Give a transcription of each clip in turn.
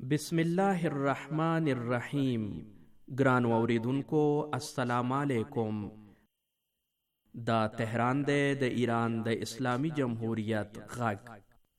بسم الله الرحمن الرحیم. ګران اوریدونکو السلام علیکم. دا تهران دی د ایران د اسلامی جمهوریت غږ.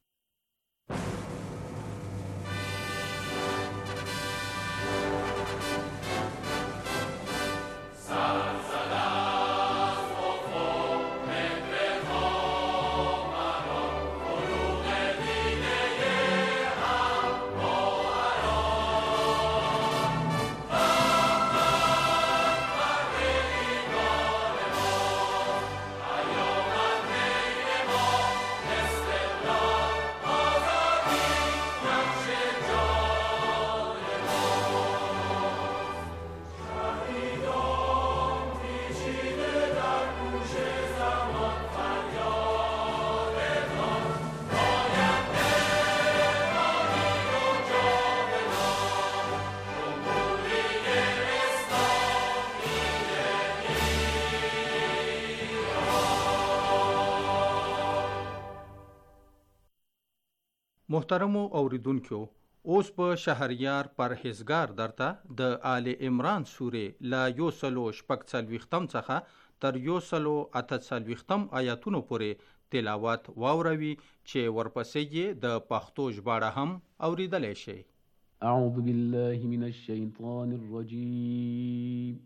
محترمو اوریدونکو، اوس په شهریار پرهیزګار درته د آل عمران سورې لا 146 څخه تر 148 آیاتونو پورې تلاوت واوروي چې ورپسې یې د پښتو ژباړه هم اوریدلی شي. اعوذ بالله من الشیطان الرجیم.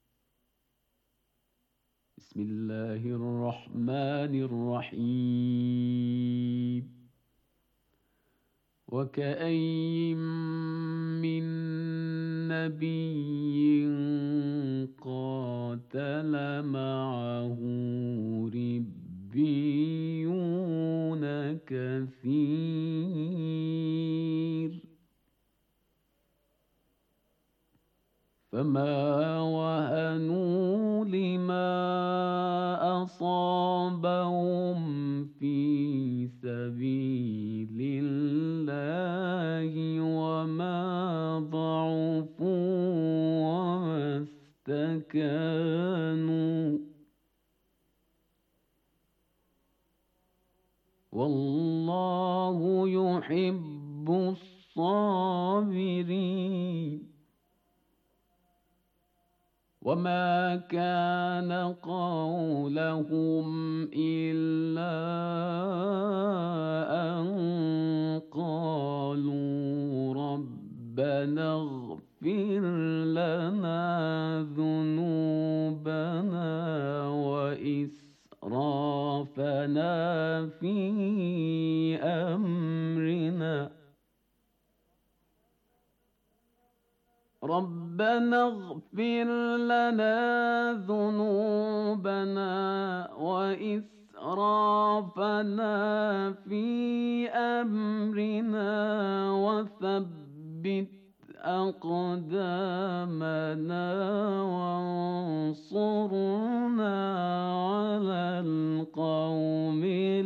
بسم الله الرحمن الرحیم. وكأين من نبي قاتل معه ربيون كثير فما وهنوا لما أصابهم في سبيل الله وما ضعفوا وما استكانوا والله يحب الصابرين. وما كان قولهم إلا أن قالوا ربنا اغفر لنا ذنوبنا وإسرافنا في أمرنا ربنا اغفر لنا ذنوبنا وإسرافنا في أمرنا وثبت أقدامنا وانصرنا على القوم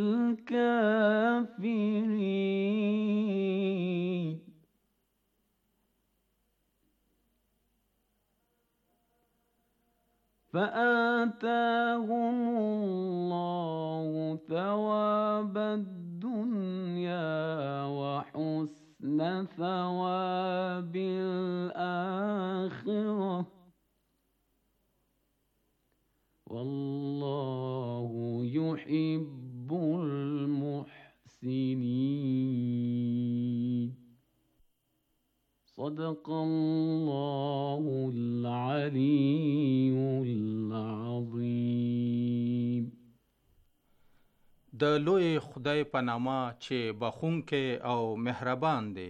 الكافرين. فآتاهم الله ثواب الدنيا وحسن ثواب الآخرة والله يحب المحسنين. صدق الله العلي العظيم. د لوی خدای په نامه چې بخښونکی او مهربان دی.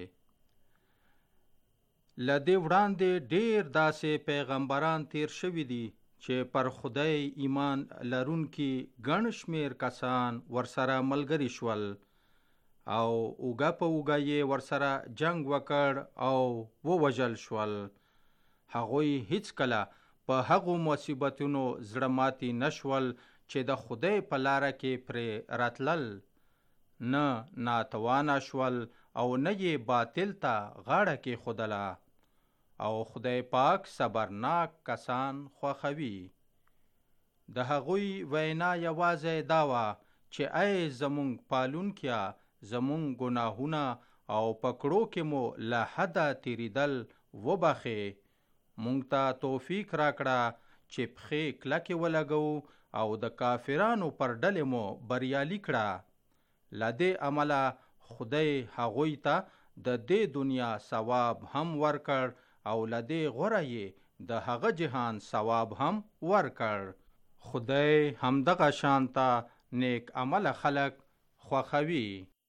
له دې وړاندې ډېر داسې پیغمبران تیر شوي دي چې پر خدای ایمان لرونکي ګڼ شمېر کسان ورسره ملګري شول او اوږه په اوږه یې ورسره جنگ وکړ او ووژل شول. هغوی هیڅکله په هغو مصیبتونو زړه ماتي نشول چې د خدای په لاره کې پرې راتلل، نه ناتوانه شول او نه یې باطل ته غاړه کېښودله. او خدای پاک صبرناک کسان خوښوي. د هغوی وینا یوازې دا وه چې ای زمونږ پالونکیه، زمونږ ګناهونه او پکړو کې مو له حده تیریدل وبخې. مونږ ته توفیق راکړه چې پښې کلکې ولګو او د کافرانو پر ډلې مو بریالي کړه. لدې عمله خدای هغوی ته د دې دنیا ثواب هم ورکړ او لدې غوره یې د هغه جهان ثواب هم ورکړ. خدای همدغه شانته نیک عمل خلق خوښوي.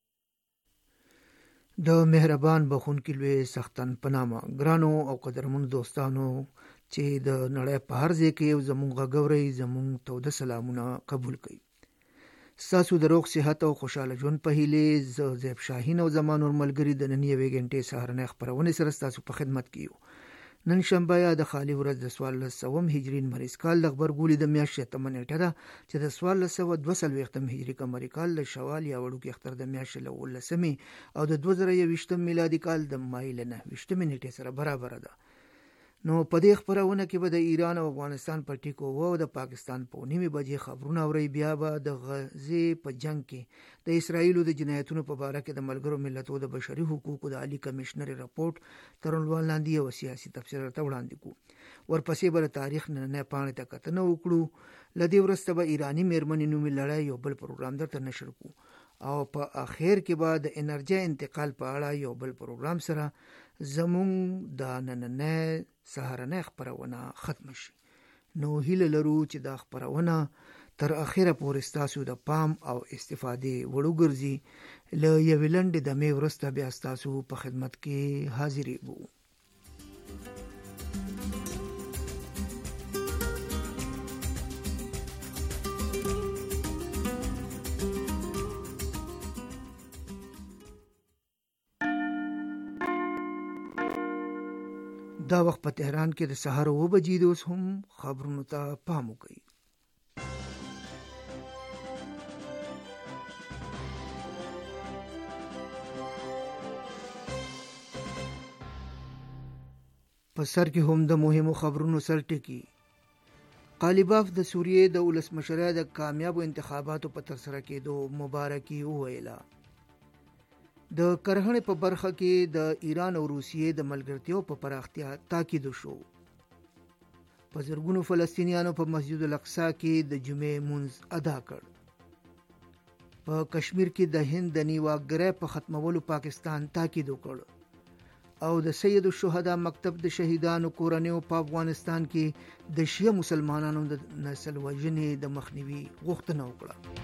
د مهربان بخونکي لوی سختن په نامه. ګرانو او قدرمنو دوستانو چې د نړۍ په هر ځای کې زمونږ غږ اورئ، زمونږ توده سلامونه قبول کړئ. ستاسو د روغ صحت او خوشحاله ژوند په هیلې زه زیب شاهین او زما نور ملګري د نن یوې غنټې سهارنۍ خپرونې سره ستاسو په خدمت کې یو. نن شنبه یا د خالي ورځ د 1400 هجري لمریز کال د غبرګولي د میاشتې 8 نیټه ده چې د 1442 هجري قمري کال د شوال یا وړوکي اختر د میاشتې له 19 او د 2020 میلادي کال د مای له 9 نیټې سره برابر ده. نو په دې خبرونه کې به د ایران او افغانستان په ټیکو او د پاکستان په نیمه بجې خبرونه اوري. بیا به د غزې په جنگ کې د اسرایلو د جنایتونو په اړه کې د ملګرو ملتونو د بشري حقوقو د عالی کمشنر رپورت تر عنوان لاندې یو سیاسي تفسیر ته وړاندې کوو. ورپسې به تاریخ نه پاڼې ته کتنه وکړو. لدې ورسته به ایرانی مېرمنې نومي لړۍ یو بل پروګرام درته نشر کوو او په اخر کې به د انرژي انتقال په اړه یو بل پروګرام سره زمونږ د نننۍ سهارنۍ خبرونه ختم شي. نو هیله لرو چې دا خبرونه تر اخره پورې ستاسو د پام او استفادې وړ وګرځي. له یوې لنډې دمې وروسته بیا ستاسو په خدمت کې حاضرېږو. دا وخت په تهران کې د سهار 9 بجې د اوس هم خبرونو ته پام وکړئ. په سر کې هم د مهمو خبرونو سر ټکی. قالیباف د سوریې د ولسمشر د کامیابو انتخاباتو په ترسره کېدو مبارکي وویله. د کرهڼې په برخه کې د ایران او روسیې د ملګرتیاو په پراختیا تاکید شو. په زرګونو فلسطینیانو په مسجد الاقصی کې د جمعې مونځ ادا کړ. په کشمیر کې د هند د نیواګرۍ په ختمولو پاکستان تاکید وکړ او د سید الشهدا مکتب د شهیدانو کورنیو په افغانستان کې د شیعه مسلمانانو د نسل وژنې د مخنیوي غوښتنه وکړه.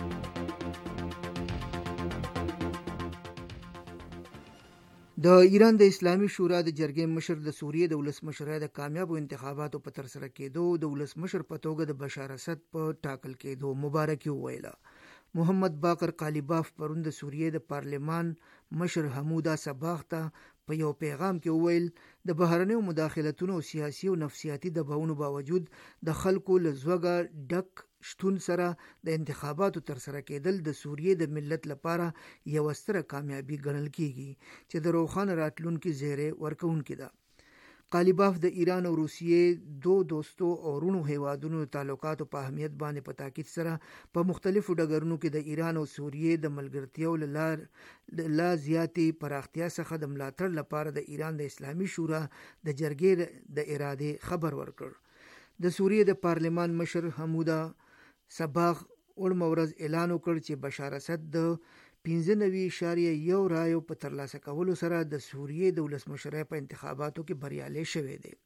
د ایران د اسلامي شورا د جرګې مشر د سوریې د ولسمشر د کامیابو انتخاباتو په ترسره کېدو د ولسمشر په توګه د بشار اسد په ټاکل کېدو مبارکي وویله. محمد باقر قالیباف پرون د سوریې د پارلمان مشر حمودا صباغ ته په یو پیغام کې وویل د بهرنیو مداخلتونو او سیاسي او نفسیاتي دباونو باوجود د خلکو له زوګه ډک شتون سره د انتخاباتو ترسره کېدل د سوریې د ملت لپاره یو ستره کامیابی ګڼل کیږي چې د روښانه راتلونکي زیری ورکوونکې ده. قالیباف د ایران او روسیې دوستو او رونو هیوادونو تعلقاتو په اهمیت باندې په تاکید سره په مختلفو ډګرونو کې د ایران او سوریې د ملګرتیاو لا زیاتې پراختیا څخه د ملاتړ لپاره د ایران د اسلامي شورا د جرګې د اراده خبر ورکړ. د سوریې د پارلمان مشر حمودا صباغ وړمه ورځ اعلان وکړ چې بشار اسد د 15.1 رایو په ترلاسه کولو سره د سوریې د ولسمشر په انتخاباتو کې بریالی شوی دی.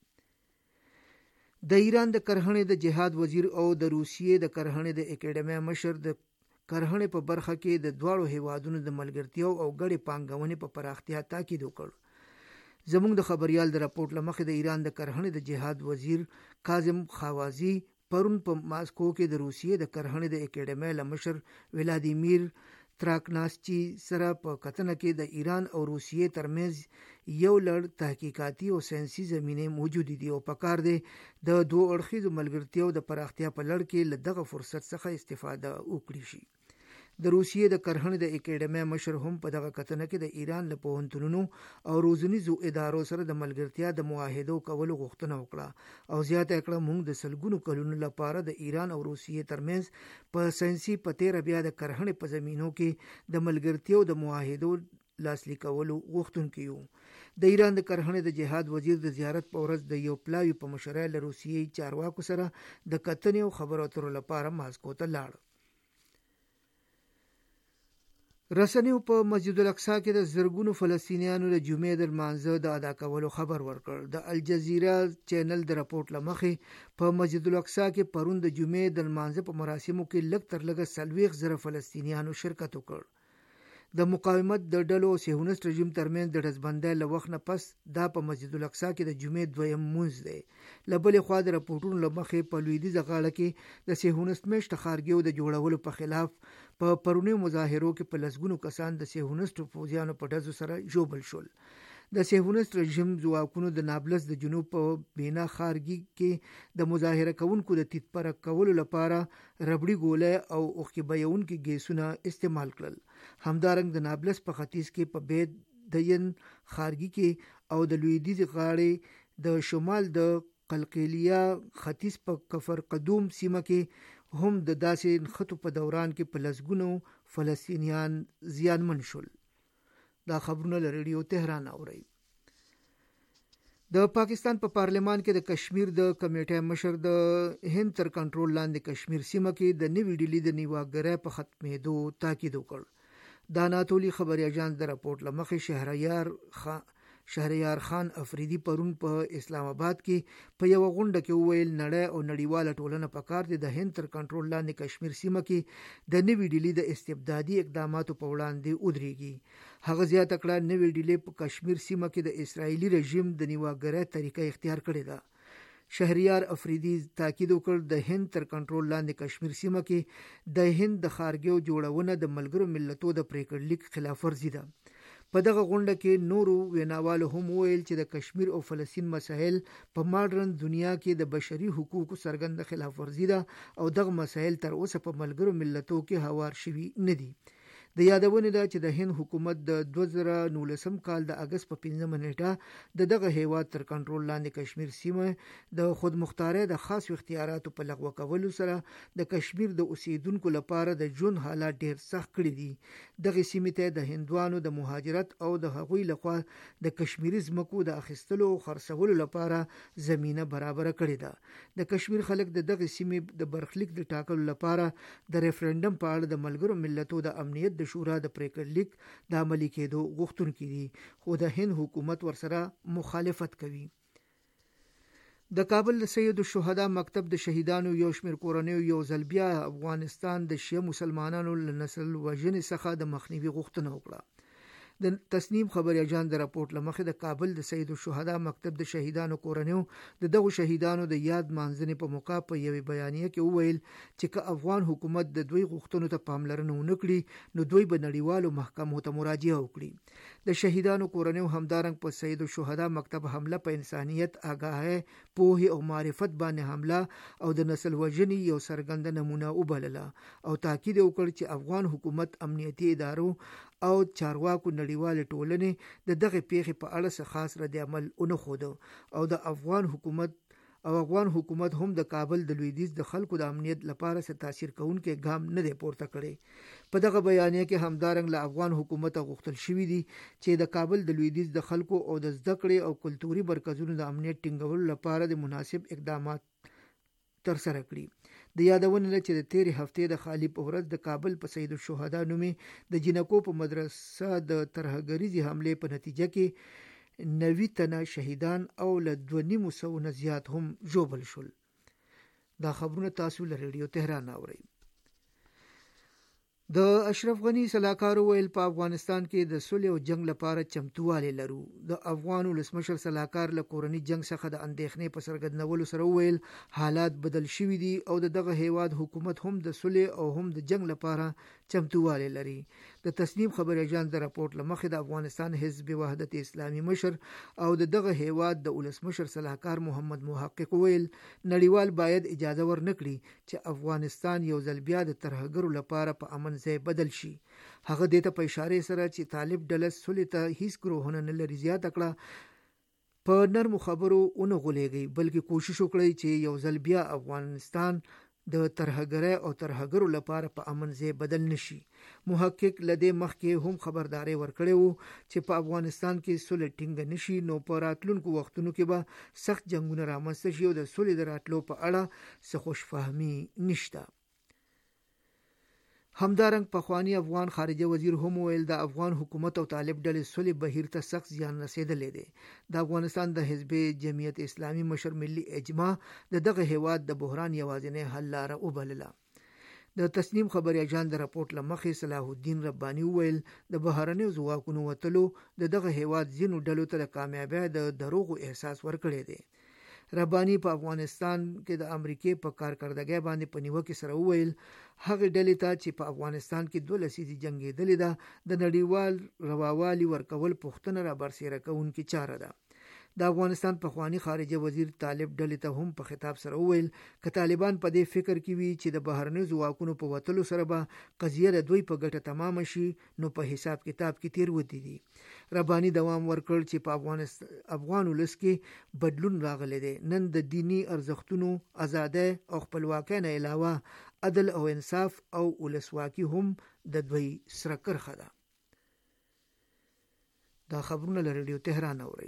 د ایران د کرهڼې د جهاد وزیر او د روسیې د کرهڼې د اکیډمي مشر د کرهڼې په برخه کې د دواړو هیوادونو د ملګرتیاو او ګډې پانګونې په پراختیا تاکید وکړ. زموږ د خبريال د راپورټ لمخې د ایران د کرهڼې د جهاد وزیر کاظم خاوازی پرون په ماسکو کې د روسیې د کرهڼې د اکیډمي لمشر ولادیمیر تراکناسچی سره په کتنه کې د ایران او روسیې ترمنځ یو لړ تحقیقاتي او ساينسي زمینه موجود دي او پکار دی د دوه اړخیزو ملګرتیاو د پراختیا په لړ کې له دغه فرصت څخه استفاده وکړي شي. د روسیې د کرهڼې د اکیډمي مشر هم په دغه کتنه کې د ایران له پوهنتونونو او روزنیزو ادارو سره د ملګرتیا د معاهدو کولو غوښتنه وکړه او زیاته کړه موږ د سلګونو کلونو لپاره د ایران او روسیې ترمنځ په ساينسي پتیره بیا د کرهڼې په زمینو کې د ملګرتیاو د معاهدو لاسلیک کولو غوښتونکي یو. د ایران د کرهنې د جهاد وزیر د زیارت په ورځ د یو پلاوي په مشرۍ له روسیې چارواکو سره د کتنې او خبرو اترو لپاره ماسکو ته لاړ. رسنیو په مسجد الاقصی کې د زرګونو فلسطینیانو د جمعې د لمانځه د ادا کولو خبر ورکړ. د الجزیره چینل د راپورټ له مخې په مسجد الاقصی کې پرون د جمعې د لمانځه په مراسمو کې لږ تر لږه 40,000 فلسطینیانو شرکت وکړ. د مقاومت د ډلو او صهیونیست رژیم ترمنځ د ډزبندۍ له وخت نه پس دا په مسجد الاقصی کې د جمعې دویم مونځ دی. له بلې خوا د راپورټونو له مخې په لویدیځه غاړه کې د صهیونیست میشته ښارګیو د جوړولو په خلاف په پرونیو مظاهرو کې په لسګونو کسان د صهیونیستو پوځیانو په ډزو سره ژوبل شول. د صهیونیست رژیم ځواکونو د نابلس د جنوب په بینا ښارګي کې د مظاهره کوونکو د تیتپرک کولو لپاره ربړي ګولۍ او اوښکې بهیونکي ګیسونه استعمال کړل. همدارنګ د نابلس په ختیځ کې په بیت دین ښارګي کې او د لویدیځې غاړې د شمال د قلقیلیا ختیځ په کفر قدوم سیمه کې هم د داسې نښتو په دوران کې په لسګونو فلسطینیان زیانمن شول. دا خبرونه له ریډیو تهران اوري. د پاکستان په پارلمان کې د کشمیر د کمیټې مشر د هند تر کنټرول لاندې کشمیر سیمه کې د نوې ډیلي د نیواګرۍ په ختمېدو تاکید وکړ. د اناتولي خبري اژانس د راپورټ له مخې شهریار خان افریدي پرون په اسلام آباد کې په یو غونډه کې وویل نړۍ او نړیواله ټولنه پکار دي د هند تر کنټرول لاندې کشمیر سیمه کې د نوې ډیلي د استبدادي اقداماتو په وړاندې ودرېږي. هغه زیاته کړه نوې ډیلي په کشمیر سیمه کې د اسرایلی رژیم د نیواګرۍ طریقه اختیار کړې ده. شهریار افریدي تاکید وکړ د هند تر کنټرول لاندې کشمیر سیمه کې د هند د ښارګیو جوړونه د ملګرو ملتونو د پریکړې لیک خلاف ورزي ده. په دغه غونډه کې نورو ویناوالو هم ویل چې د کشمیر او فلسطین مسایل په ماډرن دنیا کې د بشري حقوقو څرګند خلاف ورزي ده او دغه مسایل تر اوسه په ملګرو ملتونو کې هوار شوي نه دي. د یادونه ده چې د هند حکومت د 2019 کال د اگست په 15 نیټه دغه هیواد تر کنټرول لاندې کشمیر سیمه د خودمختارۍ د خاص اختیاراتو په لغوه کولو سره د کشمیر د اوسیدونکو لپاره د ژوند حالات ډیر سخت کړي دي. دغه سیمه ته د هندوانو د مهاجرت او د هغوی لخوا د کشمیری ځمکو د اخیستلو او خرڅولو لپاره زمينه برابر کړې ده. د کشمیر خلک دغه سیمه د برخلیک د ټاکلو لپاره د ریفرندم په اړه د ملګرو ملتونو د امنیت د شورا د پریکړې لیک د عملي کېدو غوښتونکي دي خو د هند حکومت ورسره مخالفت کوي. د کابل د سید الشهدا مکتب د شهیدانو یو شمېر کورنیو یو ځل بیا افغانستان د شیعه مسلمانانو له نسل وژنې څخه د مخنیوي غوښتنه وکړه. د تسنیم خبري اژانس د راپورټ لمخې د کابل د سید الشهدا مکتب د شهیدانو کورنیو د دغه شهیدانو د یاد مانځنې په موقع په یوې بیانیه کې وویل چې که افغان حکومت د دوی غوښتنو ته پاملرنه ونه کړي نو دوی به نړیوالو محکمو ته مراجعه وکړي. د شهیدانو کورنیو همدارنګ په سید الشهدا مکتب حمله په انسانیت، آگاهی، پوهه او معرفت باندې حمله او د نسل وژنې یو څرګند نمونه وبلله او تاکید وکړ چې افغان حکومت، امنیتي ادارو او چارواکو نړیوالې ټولنې د دغه پیښې په اړه څه خاص رد عمل ونه ښود او افغان حکومت هم د کابل د لویدیځ د خلکو د امنیت لپاره څه تاثیر کوونکی ګام نه دی پورته کړی. په دغه بیانیه کې همدارنګ له افغان حکومت غوښتل شوی دی چې د کابل د لویدیځ د خلکو او د زده کړې او کلتوري مرکزونو د امنیت ټینګولو لپاره د مناسب اقدامات ترسره کړي. د یادونه لري چې د تیرې هفتې د خالی په ورځ د کابل په سید الشهدا نومي د جنکو په مدرسه د ترهګریزي حمله په نتیجه کې 90 تنه شهیدان او له 2.5 نه زیات هم ژوبل شول. دا خبرونه تاسو له ریډیو تهران اورئ. د اشرف غنی سلاکار ویل په افغانستان کې د صلح او جنگ لپاره چمتووالی لرو. د افغان ولسمشر سلاکار له کورنی جنگ څخه د اندېښنې په څرګندولو سره ویل حالات بدل شوي دي او دغه هیواد حکومت هم د صلح او هم د جنگ لپاره چمتووالی لري. د تسنیم خبري اژانس د راپورټ لمخې د افغانستان حزب وحدت اسلامي مشر او دغه هیواد د ولسمشر سلاکار محمد محقق ویل نړیوال باید اجازه ورنکړي چې افغانستان یو ځل بیا د ترهګرو لپاره په امن ځای بدل شي. هغه دې ته په اشاره سره چې طالب ډله صلح ته هیڅ ګروهونه نه لري زیاته کړه په نرمو خبرو اونغولېږي بلکې کوشش وکړي چې یو ځل بیا افغانستان د ترهګرۍ او ترهګرو لپاره په امن ځای بدل نشي. محقق لدې مخکې هم خبرداري ورکړې وو چې په افغانستان کې صلح ټینګه نشي نو په راتلونکو وختونو کې به سخت جنگونه رامنځته شي او د صلح د راتلو په اړه څه خوشفهمي نشته. همدارنګ پخوانی افغان خارجه وزیر هم ویل د افغان حکومت او طالب ډلې صلح بهیر ته سخت زیان رسیدلی دی. د افغانستان د حزب جمعیت اسلامي مشر ملي اجماع دغه هیواد د بحران یوازینی حل لاره وبلله. د تسنیم خبري اژانس د راپورټ لمخې صلاح الدین رباني ویل د بهرنیو ځواکونو وتلو دغه هیواد ځینو ډلو ته د کامیابی د دروغو احساس ورکړی دی. رباني په افغانستان کې د امریکای په کارکردګۍ باندې په نیوکه سره وویل هغه ډلې ته چې په افغانستان کې 2 لسیزې جنگېدلې ده د نړیوال رواوالي ورکول پښتنه را برسېره کوونکې چاره ده. د افغانستان پخوانی خارجه وزیر طالب ډلې ته هم په خطاب سره وویل ک طالبان په دې فکر کې وي چې د بهرنیو ځواکونو په وتلو سره به قضیه د دوی په ګټه تمام شي نو په حساب کتاب کې تیر ودی دي. رباني دوام ورکړ چې په افغان ولس کې بدلون راغلی دی. نن د دینی ارزښتونو ازادۍ او خپلواکۍ نه علاوه عدل او انصاف او ولسواکي هم د دوی سره کرخه ده. دا خبرونه له رادیو تهران اوري.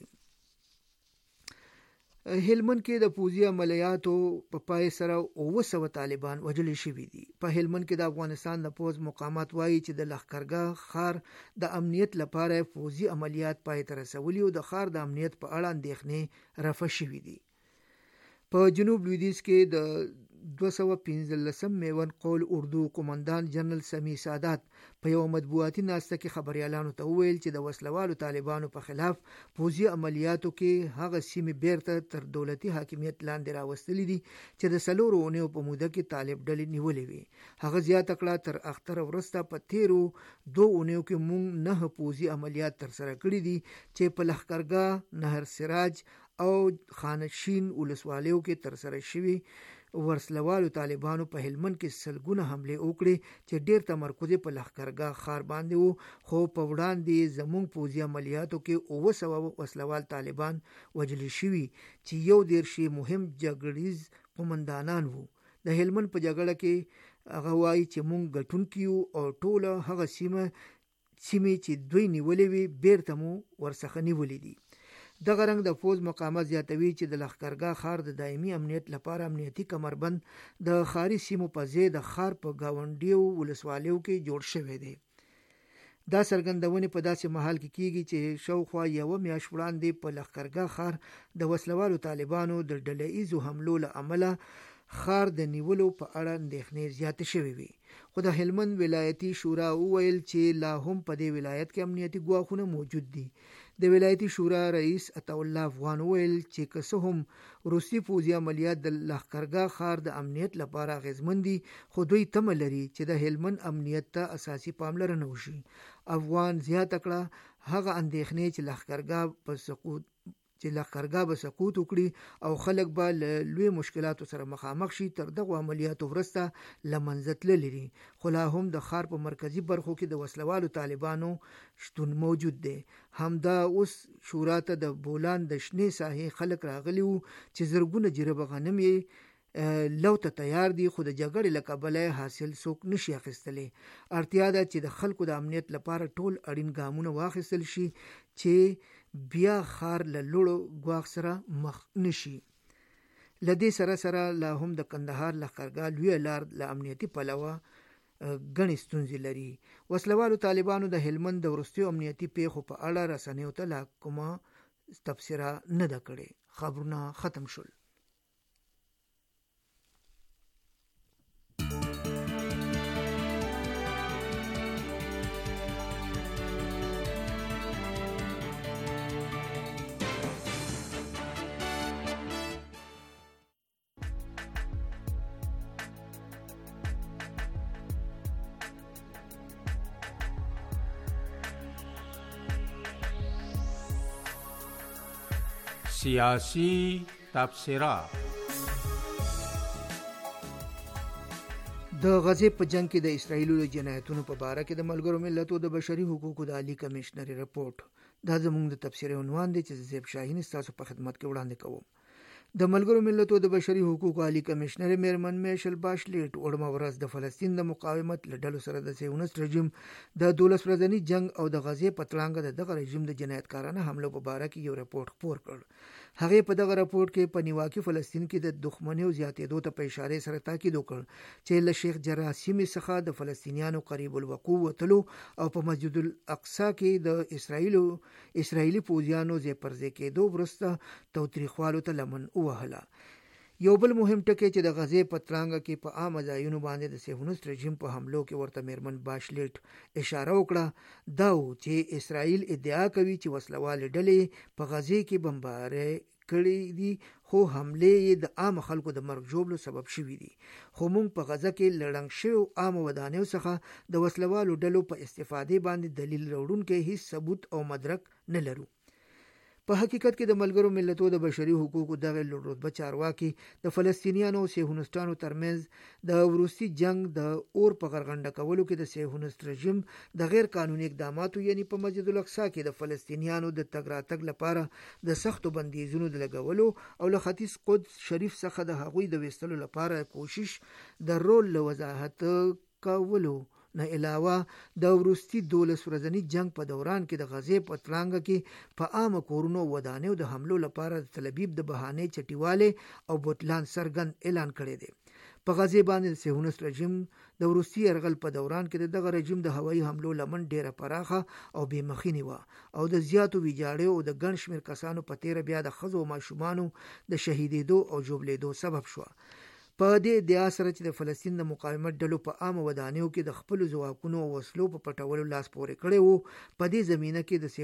هلمند کې د پوځي عملیاتو په پای سره 900 طالبان وژل شوي دي. په هلمند کې د افغانستان د پوځ مقامات وایي چې د لښکرګاه ښار د امنیت لپاره پوځي عملیات پای ته رسولي او د ښار د امنیت په اړه اندېښنې رفع شوي دي. په جنوب لویدیځ کې د 215 میوند قول اردو قومندان جنرال سمی سادات په یو مطبوعاتي ناسته کې خبريالانو ته وویل چې د وسلوالو طالبانو په خلاف پوځي عملیاتو کې هغه سیمې بیرته تر دولتي حاکمیت لاندې راوستلې دي چې د 4 اونیو په موده کې طالب ډلې نیولې وي. هغه زیاته کړه تر اختر ورسته په 13 اونیو کې مونږ 9 پوځي عملیات تر سره کړي دي چې په لښکرګاه، نهر سراج او خانشین ولسوالیو کې تر سره شوي. ورسلوالو طالبانو په هلمند کې سلګونه حمله وکړي چې ډیر تمرکز په لښکرګاه ښار باندې وو خو په وړاندې زموږ پوځي عملیاتو کې 900 وسلوال طالبان وژل شوي چې یو ډیر شي مهم جګړیز قومندانان وو. د هلمند په جګړه کې هغه وایي چې مونږ ګټونکي یو او ټوله هغه سیمې چې دوی نیولې وي بیرته مو ورڅخه نیولې دي. دغه رنګ د فوز مقامات زیاتوي چې د لښکرګاه ښار د دایمي امنیت لپاره امنیتي کمربند د ښاري سیمو په ځای د ښار په گاونډیو ولسوالیو کې جوړ شوی دی. دا څرګندونې په داسې مهال کې کیږي چې شاوخوا 1 میاشت وړاندې په لښکرګاه ښار د وسلوالو طالبانو د ډلهییزو حملو له امله ښار د نیولو په اړه اندېښنې زیاتې شوې وي. خو د هلمند ولایتي شورا وویل چې لا هم په دې ولایت کې امنیتي ګواښونه موجود دي. د ولایتي شورا رئیس عطا الله افغان ویل چې که څه هم روسي پوځي عملیات د لښکرګاه ښار د امنیت لپاره اغیزمن دي خو دوی تمه لري چې د هلمند امنیت ته اساسي پاملرنه وشي. افغان زیاته کړه هغه اندېښنې چې لښکرګاه به سقوط وکړي او خلک به له لوی مشکلاتو سره مخامخ شي تر دغه عملیاتو وروسته له منځه تللي دي. خو لا هم د ښار په مرکزي برخو کې د وسلوالو طالبانو شتون موجود دی. همدا اوس شورا ته د بولان د شنې ساحې خلک راغلي وو چې زرګونه جریبه غنم یې لو ته تیار دي خو د جګړې له کبله حاصل څوک نشي اخیستلی. اړتیا ده چې د خلکو د امنیت لپاره ټول اړین ګامونه واخیستل شي چې بیا ښار له لوړو ګواښ سره مخ نشي. له دې سره سره لا هم د کندهار لښکرګاه لویه لار له امنیتي پلوه ګڼې ستونزې لري. وسلوالو طالبانو د هلمند د وروستیو امنیتي پیښو په اړه رسنیو ته لا کومه تبصره نه ده کړې. خبرونه ختم شول. سیاسی تبصره. د غزې په جنگ کې د اسرایلو د جنایتونو په باره کې د ملګرو ملتونو د بشري حقوقو د عالی کمشنر رپورټ. دا زموږ د تبصرې عنوان دی چې زیب شاهین تاسو په خدمت کې وړاندې کوم. د ملګرو ملتونو د بشري حقوقو عالی کمشنر میرمن میشل باشلیټ وړمه ورځ د فلسطین د مقاومت له ډلو سره د صهیونیست رژیم د 12 ورځني جنگ او د غزې په تړانګه دغه رژیم د جنایتکارانه حملو په باره کې یو رپورټ خپور کړ. هغه په دغه رپورټ کې په نیواکي فلسطین کې د دښمنۍ زیاتېدو ته په اشاره سره تاکید وکړ چې له شیخ جراح سیمې څخه د فلسطینیانو قریب الوقوع وتلو او په مسجد الاقصی کې د اسرایلی پوځیانو ځای پر ځای کېدو وروسته تاوتریخوالو ته لمن ووهله. یو بل مهم ټکی چې د غزې په تړانګه کې په عامه ځایونو باندې د صهیونیست رژیم په حملو کې ورته میرمن باشلیټ اشاره وکړه دا و چې اسرائیل ادعا کوي چې وسلوالې ډلې په غزې کې بمبارۍ کړي دي خو حملې د عام خلکو د مرګ ژوبلو سبب شوي دي. خو موږ په غزه کې لړنګ شویو عام ودانیو څخه د وسلوالو ډلو په استفادې باندې دلیل راوړونکی هیڅ ثبوت او مدرک نه لرو. په حقیقت کې د ملګرو ملتونو د بشري حقوقو دغه لوړ چارواکي د فلسطینیانو او صهیونیستانو ترمنځ د وروستي جنگ د اور په غرغنډه کولو کې د صهیونیست رژیم د غیر قانوني اقداماتو یعنی په مسجد الاقصی کې د فلسطینیانو د تګ راتګ لپاره د سختو بندیزونو د لګولو او له ختیځ قدس شریف څخه د هغوی د وستلو لپاره کوشش د رول له وضاحت کولو نه علاوه د وروستي 12 ورځني جنگ په دوران کې د غزې په تړانګه کې په عامه کورونو ودانیو د حملو لپاره د تلبیب د بهانې چټیواله او بوتلان سرګند اعلان کړی دی. په غزې باندې د صهیونیست رژیم د وروستي یرغل په دوران کې دغه رژیم د هوایي حملو لمن ډیره پراخه او بې مخینی و او د زیاتو ویجاړیو او د ګڼ شمېر کسانو په تیره بیا د ښځو او ماشومانو د شهیدېدو او ژوبلېدو سبب شو. په دې ادعا سره چې د فلسطین د مقاومت ډلو په عامه ودانیو کې د خپل ځواکونو او وسلو په پټولو لاس پورې کړی وو، په دې زمینه کې د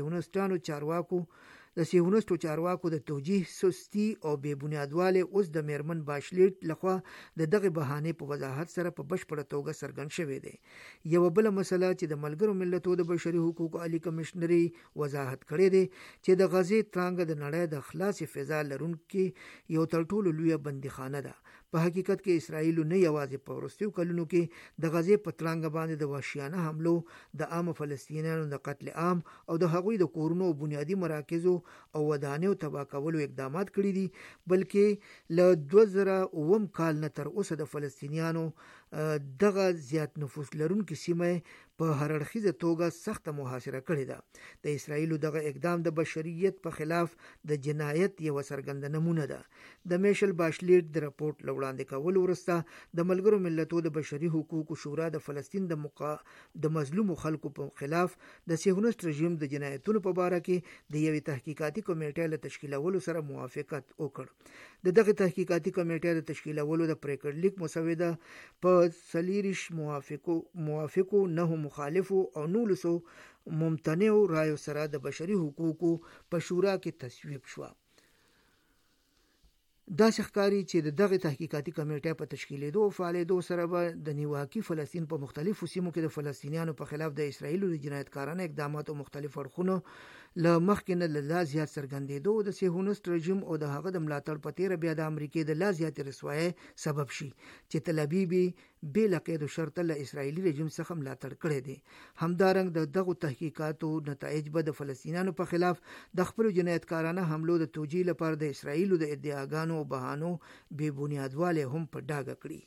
صهیونیستو چارواکو د توجیه سستی او بې بنیادواله اوس د میرمن باشلیټ لخوا د دغه بهانې په وضاحت سره په بشپړه توګه څرګند شوې ده. یو بل مسله چې د ملګرو ملتونو د بشري حقوقو عالی کمشنري وضاحت کړی دی چې د غزې تړانګه د نړۍ د خلاص فضا لرونکي یو تر ټولو لویه بندیخانه ده. په حقیقت کې اسرائیل نه یوازې په وروستیو کلونو کې د غزې په تړانګه باندې د وحشیانه حملو، د عام فلسطینیانو د قتل عام او د هغوی د کورونو او بنیادی مراکزو او ودانیو تباه کولو اقدامات کړي دي، بلکې له 2009 کال نه تر اوسه د فلسطینیانو دغه زیات نفوس لرونکي سیمه په هر اړخیزه توګه سخته محاصره کړې ده. د اسرائیل دغه اقدام د بشریت په خلاف د جنایت یو څرګند نمونه ده. د میشل باشلیټ د رپورټ وړاندې کولو وروسته د ملګرو ملتونو د بشري حقوقو شورا د فلسطین د مظلومو خلکو په خلاف د صهیونیست رژیم د جنایتونو په باره کې د یوې تحقیقاتي کمیټې له تشکیلولو سره موافقت وکړ. دغه تحقیقاتي کمیټې د تشکیلولو د پریکړه لیک مسوده په 40 موافقو 9 مخالفو او 19 ممتنعو رایو سره د بشري حقوقو په شورا کې تصویب شوه. داسې ښکاري چې دغه تحقیقاتي کمیټې په تشکیلېدو او فعالېدو سره به د نیواکي فلسطین په مختلفو سیمو کې د فلسطینیانو په خلاف د اسرائیل د جنایتکارانه اقداماتو مختلف اړخونو له مخکې نه لا زیات څرګندېدو د صهیونیست رژیم او د هغه د ملاتړ په تیره بیا د امریکې د لا زیاتې رسوایۍ سبب شي چې تل ابیب بې له قید و شرطه له اسرائیلي رژیم څخه ملاتړ کړی دی. همدارنګه د دغو تحقیقاتو نتایج به د فلسطینیانو په خلاف د خپلو جنایتکارانه حملو د توجیه لپاره د اسرائیل د ادعاګانو او بهانو بې بنیادواله هم په ډاګه کړي.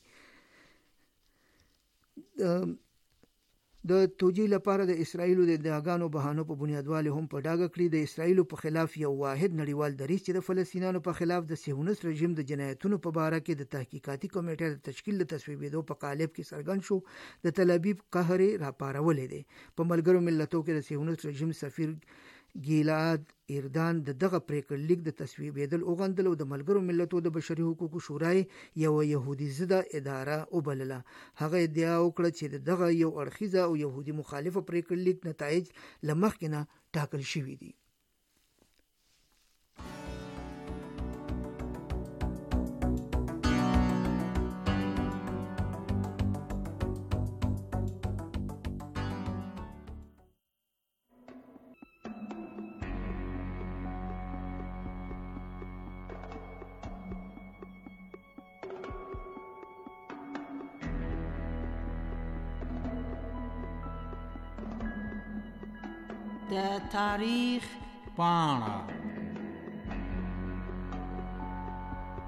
د توجیه لپاره د اسرائیل د ادعاګانو بهانو په بنیادواله هم په ډاګه کړي. د اسرائیل په خلاف یو واحد نړیوال دریځ چې د فلسطینیانو په خلاف د صهیونیست رژیم د جنایتونو په باره کې د تحقیقاتي کمیټې د تشکیل د تصویبېدو په قالب کې څرګند شو، د تل ابیب قهر راپارولې دی. په ملګرو ملتونو کې د صهیونیست رژیم سفیر ګیلاد ایردان دغه پریکړه لیک د تصویبېدل اوغندل او د ملګرو ملتونو د بشري حقوقو شورای یو يهودي ضد اداره وبلله. هغه ادعا وکړه چې دغه یو اړخیزه او يهودي مخالفه پریکړه لیک نتایج لمخکې نه ټاکل شوي دي. د تاریخ پاڼه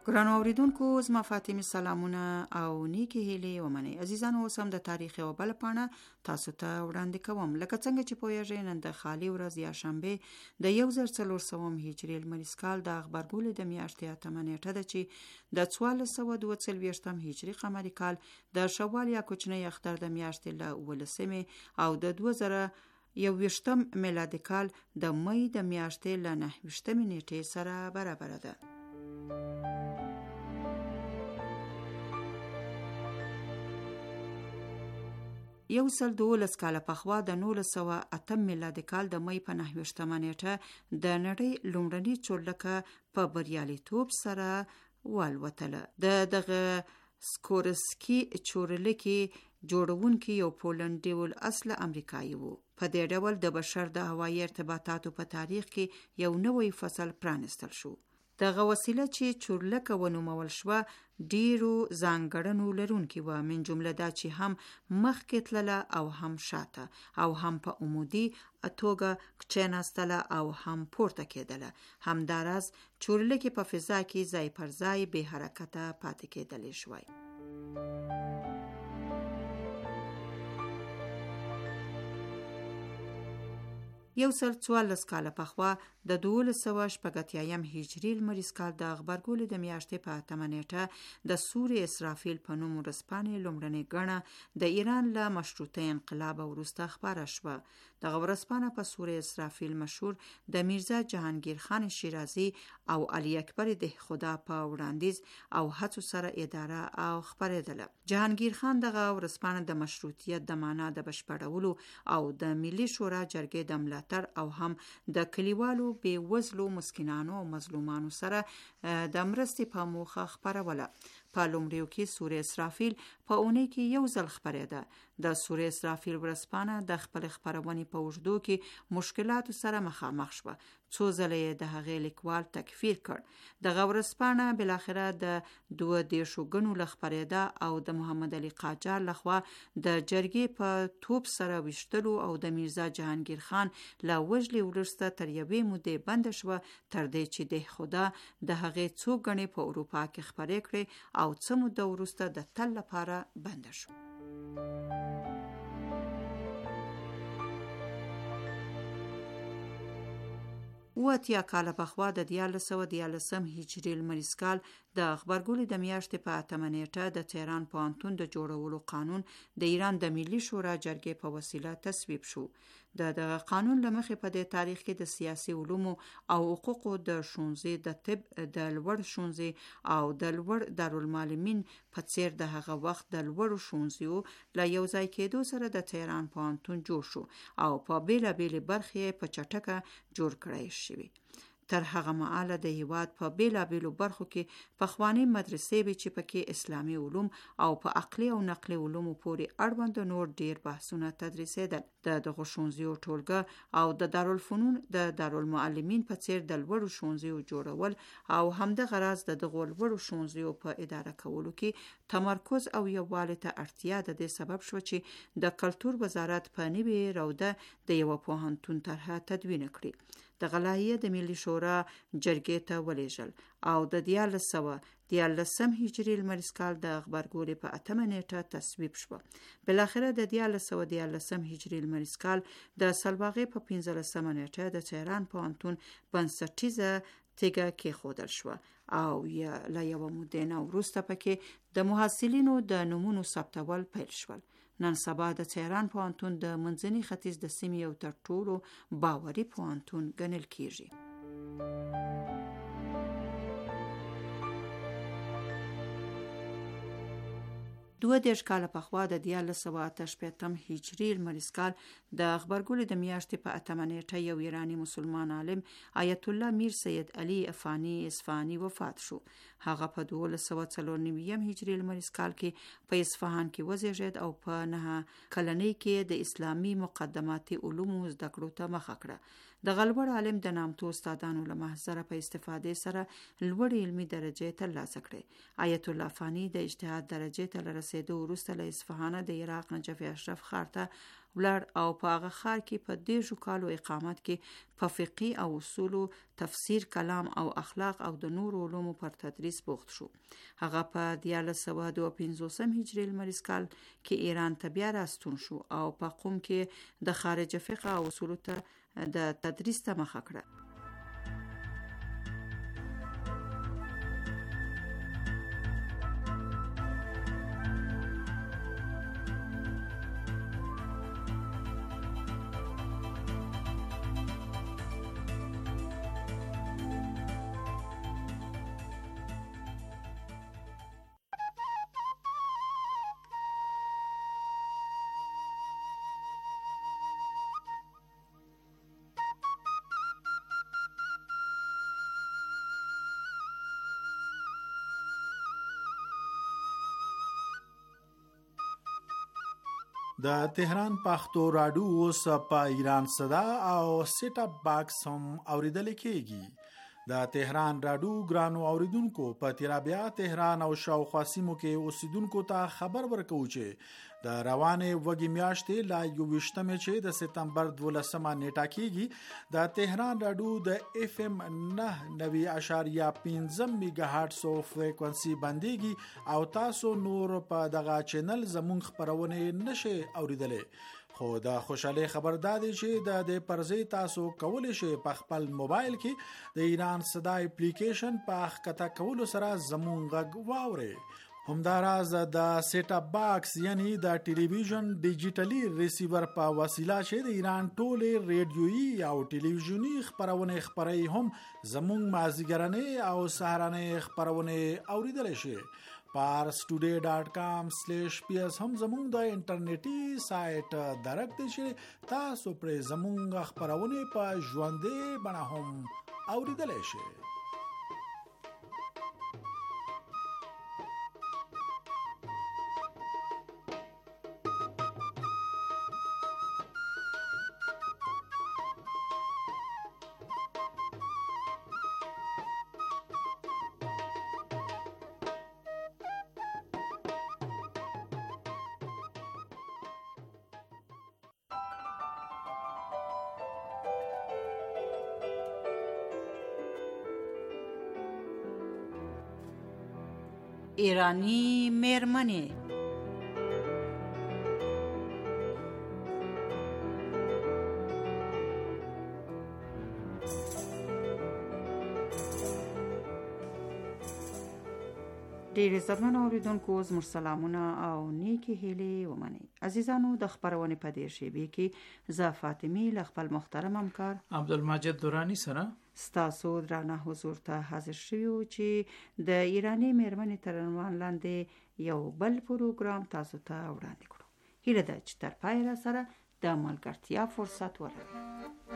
ګرانو اوریدونکو زما فاطمه سلامونه او نیکی هیلې ومنئ. عزیزانو اوس هم د تاریخ یوه بله پاڼه تاسو ته وړاندې کوم. لکه څنګه چې پوهیږئ نن د خالي ورځ یا شنبه د 1400 هجري لمریز کال د غبرګولې د میاشتې 8مه نیټه ده چې د 1442 هجري قمري کال د شوال یا کوچنی اختر د میاشتې له 19 او د 2021 میلادي کال د مې د میاشتې له 9 نیټې سره برابر ده. یو سل 12 کاله پخوا د 1908 میلادي کال د مې په 9 نیټه د نړۍ لومړني چورلکه په بریالیتوب سره والوتله. دغه سکورسکي چورلکه جوړونکي یو پولنډي ول اصل امریکایي وو. په دې ډول د بشر د هوایي ارتباطاتو په تاریخ کې یو نوی فصل پرانستل شو. دغه وسیله چې چورلکه ونومول شوه ډیرو ځانګړنو لرونکي و، من جمله دا چې هم مخکې تلله او هم شاته او هم په عمودي توګه کښېناستله او هم پورته کېدله. همداراز چورلکه په فضا کې ځای پر ځای بې حرکته پاتې کېدلی شوی. یو سل 14 کاله پخوا د 1280 هجري لمریز کال د غبرګولې د میاشتې په 8مه نیټه د سوري اسرافیل په نوم ورځپاڼې لومړنۍ ګڼه د ایران له مشروطه انقلاب وروسته خپاره شوه. دغه ورځپاڼه په سوري اسرافیل مشهور د میرزا جهانگیر خان شیرازي او علي اکبر دهخدا په وړاندیز او هڅو سره اداره او خپرېدله. جهانگیر خان دغه ورځپاڼه د مشروطیت د معنا د بشپړولو او د ملي شورا جرګې د ملاتړ او هم د کلیوالو بې وزلو مسکینانو او مظلومانو سره د مرستې په موخه خپروله. په لومړیو کې سوري اسرافیل په اونۍ کې یو ځل خپرېده. د سوري اسرافیل ورځپاڼه د خپل خپرونې په اوږدو کې مشکلاتو سره مخامخ شوه. څو ځله یې د هغې لیکوال تکفیر کړ. دغه ورځپاڼه بالاخره د 22 ګڼو له خپرېده او د محمد علي قاجار لخوا د جرګې په توپ سره ویشتلو او د میرزا جهانگیر خان له وژلې وروسته تر یوې مودې بنده شوه، تر دې چې دهخدا د هغې څو ګڼې په اروپا کې خپرې کړې او څه موده وروسته د تل لپاره بنده شو. اتیا کاله پخوا د 1413 هجري لمریز کال د غبرګولې د میاشتې په 8مه نیټه د تهران پوهنتون د جوړولو قانون د ایران د ملي شورا جرګې په وسیله تصویب شو. دغه قانون له مخې په دې تاریخ کې د سیاسي علومو او حقوقو د ښوونځي، د طب، د لوړ ښوونځي او د لوړ دارالمعلمین په څیر د هغه وخت د لوړو ښوونځیو له یو ځای کېدو سره د تهران پوهنتون جوړ شو او په بیلابېلې برخې په چټکه جوړ کړای شوی. تر هغه مهاله د هیواد په بیلابېلو برخو کې پخوانۍ مدرسې وې چې پکې اسلامي علوم او په عقلي او نقلي علومو پورې اړوند نور ډیر بحثونه تدریسېدل. د دغو ښوونځیو ټولګه او د دارالفنون د دارالمعلمین په څیر د لوړو ښوونځیو جوړول او همدغه راز د دغو لوړو ښوونځیو په اداره کولو کې تمرکز او یووالي ته اړتیا د دې سبب شو چې د کلتور وزارت په نوې روده د یو پوهنتون طرحه تدوین کړي. دغه لایحه د ملي شورا جرګې ته ولېږل او د 1413 هجري لمریز کال د غبرګولې په 8مه نیټه تصویب شوه. بالاخره د 1413 هجري لمریز کال د سلواغې په 15مه نیټه د تهران پوهنتون بنسټیزه تیږه کېښودل شوه او له یوه مودې نه وروسته پکې د محصلینو د نومونو ثبتول پیل شول. نن سبا د تهران پوهنتون د منځني ختیځ د سیمې یو تر ټولو باوري پوهنتون ګڼل کیږي. 22 کاله پخوا د 1485 هجري لمریز کال د غبرګولې د میاشتې په 8مه نیټه یو ایرانی مسلمان عالم آیت الله میر سید علی افانی اصفهانی وفات شو. هغه په 1294 هجري لمریز کال کې په اصفهان کې وزیږید او په 9 کلنۍ کې د اسلامي مقدماتي علومو زده کړو ته مخه کړه. د غلبړ عالم د نامتو استادانو له محضره په استفادې سره لوړې علمي درجې ترلاسه کړې. آیت الله افانی د اجتهاد درجې ته رسیدو وروسته له اصفهان د عراق نجف اشرف ښار ته ولر او په هغه ښار کې په 10 کالو اقامت کې په فقهي او اصولو، تفسیر، کلام او اخلاق او د نور علومو پر تدریس بوخت شو. هغه په 1352 هجری لمریز کال کې ایران ته بیا راستون شو او په قم کې د خارجه فقه او اصولو ته د تدریس ته مخه کړه. د تهران پښتو راډیو اوس په ایران صدا او سیټ اپ باکس هم اوریدل کیږي. د تهران راډیو ګرانو اوریدونکو په تیرابیا تهران او شاوخوا سیمو کې اوسیدونکو ته خبر ورکو چې د روانې وږي میاشتې لا 28 چې د سپتمبر 12 نیټه کېږي د تهران راډیو د اف ام 99.15 میگا هرتز فریکوئنسي باندېږي او تاسو نور په دغه چینل زموږ خبرونه نشئ اوریدلې. خو د خوشاله خبر دادی چې د پرځې تاسو کولی شئ په خپل موبایل کې د ایران صدا اپلیکیشن په ښکته کولو سره زموږ غږ واورئ. همداراز د سیټ اپ باکس یعنی د ټلویزیون ډیجیټلی ریسیور په وسیله چې د ایران ټوله ریډیویي او ټلویزیونی خبرونه خبري هم زموږ مازیګرنې او سهارنې خبرونه اوریدل شي. parstoday.com/ps هم زموږ د انټرنیټي سایت درک دی چې تاسو پر زموږ خبرونه په ژوندۍ بڼه هم اوریدل شي. ایرانی میرمنې. ډېر عزتمن اوریدونکو زموږ سلامونه او نیکی هیلې ومنئ. عزیزانو د خبرونې په دې شیبې کې زه فاطمی له خپل محترم همکار عبدالمجید دورانی سره ستاسو درانه حضور ته حاضر شویو چې د ایرانی میرمنې تر عنوان لاندې یو بل پروګرام تاسو ته وړاندې کړو. هیله ده چې تر پای را سره د ملګرتیا فرصت ولرئ.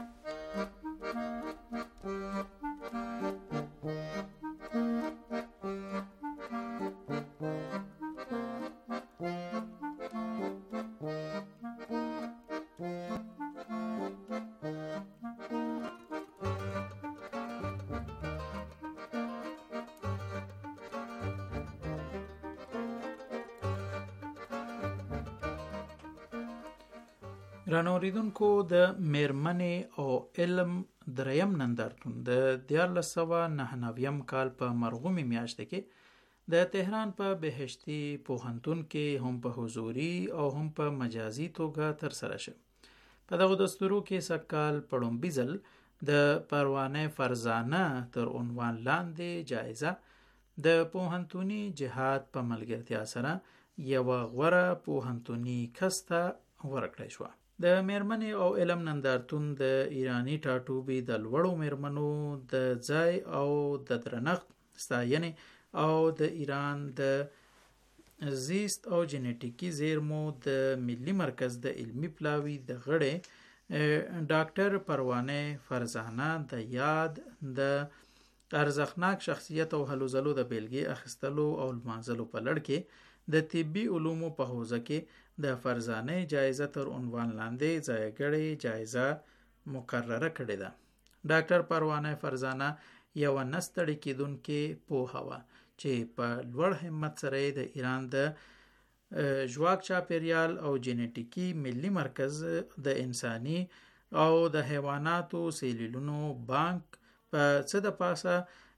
رانوریدونکو د میرمنې او علم دریم نندارتون د 1999 کال په مرغومي میاشت کې د تهران په بهشتي پوهنتون کې هم په حضوري او هم په مجازي توګه تر سره شو. په دغه دستورو کې سکال پړومبي ځل د پروانه فرزانه تر عنوان لاندې جایزه د پوهنتوني جهاد په ملګرتیا سره یو غوره پوهنتوني کسته ورکړی شو. د میرمنې او علم نندارتون د ایرانی ټاټوبي د لوړو میرمنو د ځای او د درنښت ستاینې او د ایران د زیست او جنټیکي زیرمو د ملي مرکز د علمي پلاوي د غړي ډاکټر پروانه فرزانه د یاد د ارزښتناک شخصیت او هلو ځلو د بیلګې اخیستلو او لمانځلو په لړ کې د طبي علومو په حوزه کې د فرزانه جایزه تر عنوان لاندې ځایګړې جایزه مقرره کړې ده. ډاکټر پروانه فرزانه یو نستړی کېدونکې پوهه وه چې په لوړ همت سره د ایران د ژواک چاپیریال او جینټیکی ملي مرکز د انساني او د حیواناتو سیلولونو بانک په څه د پاسه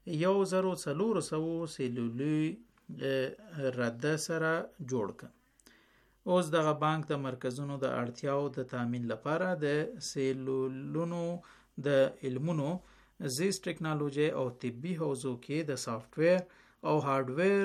1400 سیلولي رده سره جوړ کړ. اوس دغه بانک د مرکزونو د اړتیاو د تامین لپاره د سیلولونو د علمونو، زیست ټکنالوژي او طبي حوزو کې د سافټویر او هارډویر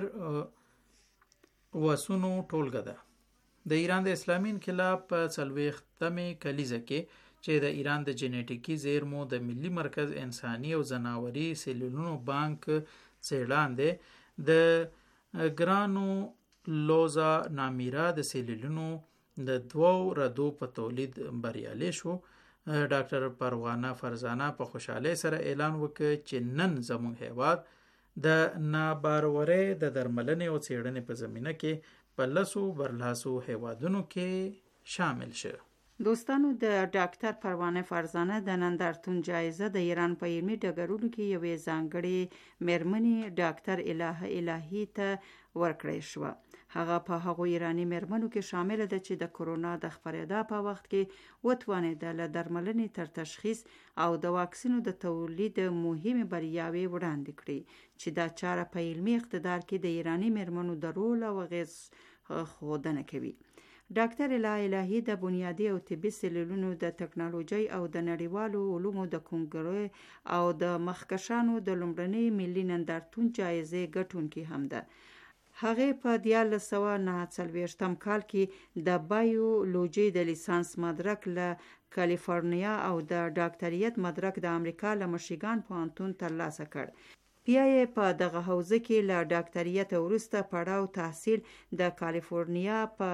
وسونو ټولګه ده. د ایران د اسلامي انقلاب په 40مې کلیزه کې چې د ایران د جینټیکي زیرمو د ملي مرکز انساني او ځناوري سیلولونو بانک څېړان دی، د ګرانو لوزا نامیرا د سیلولونو د 2 ردو په تولید بریالي شو. ډاکټر پروانه فرزانه په خوشحالۍ سره اعلان وکړ چې نن زموږ هیواد د نابارورۍ د درملنې او څېړنې په زمینه کې په 10 برلاسو هیوادونو کې شامل شو. دوستانو، د ډاکټر پروانه فرزانه د نندارتون جایزه د ایران په علمي ډګرونو کې یوې ځانګړې مېرمنې ډاکټر الهی ته ورکړې شوه. هغه په هغو ایرانی مېرمنو کې شامل ده چې د کرونا د خپرېدا په وخت کې وتوانېده له درملنې تر تشخیص او د واکسینو د تولید مهمې بریاوې وړاندې کړي، چې دا چاره په علمي اقتدار کې د ایرانی مېرمنو د رول او اغېز ښودنه کوي. ډاکټر الهی د بنیادي او طبي سیلولونو د ټکنالوژي او د نړیوالو علومو د کنګرې او د مخکشانو د لومړنۍ ملي نندارتون جایزې ګټونکې هم ده. هغه په 1949 کال کې د بایولوژي د لیسانس مدرک له کالیفورنیا او د ډاکټریت مدرک د امریکا له مشیګان پوهنتون ترلاسه کړ. بیا یې په دغه حوزه کې له ډاکټریت وروسته پړاو تحصیل د کالیفورنیا په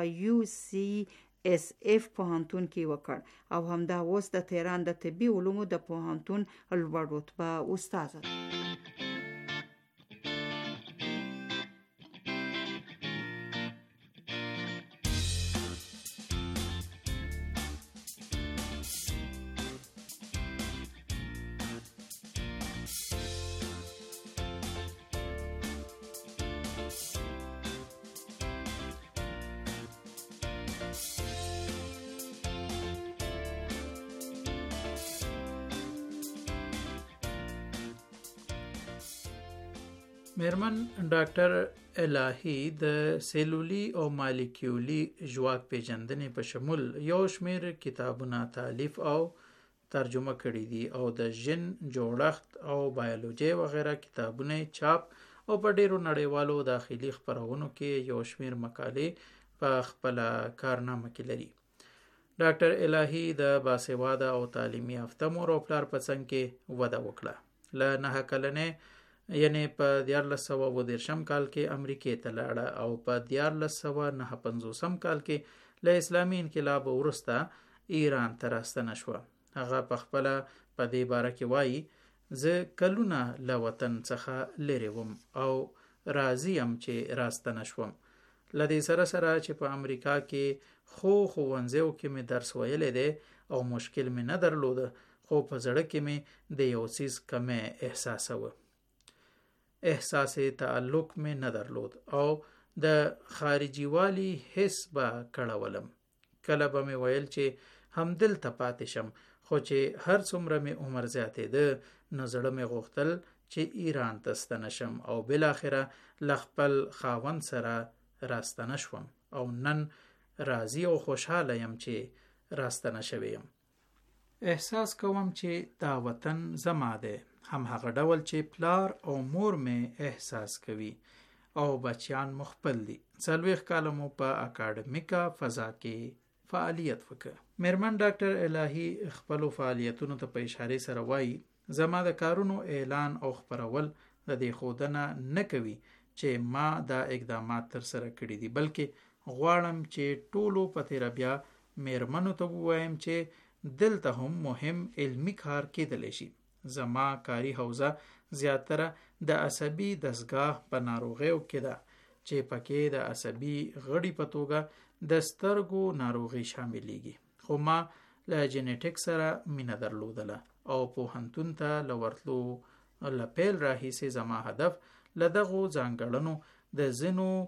UCSF پوهنتون کې وکړ او همدا اوس د تهران د طبي علومو د پوهنتون لوړ رتبه استاد ده. مېرمن ډاکټر الهی د سیلولي او مالیکولي ژواک پیژندنې په شمول یو شمېر کتابونه تالیف او ترجمه کړي دي او د ژن جوړښت او بایولوژي وغیرہ کتابونه چاپ او په ډیرو نړیوالو داخلي خپرونو کې یو شمېر مقالې په خپل کارنامه کې لري. ډاکټر الهی د باسواده او تعلیمي یافته مور او پلار په څنګ کې وده وکړه. له 9 کلنې یعنی په 1430 کال کې امریکې ته لاړه او په 1459 کال کې له اسلامي انقلاب وروسته ایران ته راستنه شوه. هغه په خپل په دې باره کې وایي، زه کلونه له وطن څخه لرې وم او راضي یم چې راستنه شوم. له دې سره چې په امریکا کې ښوونځیو کې مې درس ویلی دی او مشکل مې نه درلوده، خو په زړه کې مې د یو څیز کمی احساسوه. احساس تعلق مې نه درلود او د خارجي والی حس به کړولم. کله به مې ویل چې همدلته پاتې شم، خو چې هر څومره مې عمر زیاتېده نو زړه مې غوښتل چې ایران ته ستنه شم او بالاخره له خپل خاوند سره راستنه شوم او نن راضي او خوشحاله یم چې راستنه شوی یم. احساس کوم چې دا وطن زما دی، هم هغه ډول چې پلار او مور مې احساس کوي او بچیان مخبل دي. 40 کاله مو په اکاډمیکا فضا کې فعالیت وکړ. مېرمن ډاکټر الهی خپل فعالیتونو ته په اشاره سره وایي، زما د کارونو اعلان او خبرول د دې خودنه نه کوي چې ما دا اقدامات تر سره کړی دي، بلکې غواړم چې ټولو په تیر بیا مېرمنو ته وایم چې دلته هم مهم علمی کار کېدلی شي. زما کاری حوزه زیاتره د عصبي دستګاه په ناروغیو کې ده چې پکې د عصبي غړي په توګه د سترګو ناروغي شاملېږي. خو ما له جینټیک سره مینه درلودله او پوهنتون ته له ورتلو له پیل راهیسې زما هدف له دغو ځانګړنو د ځینو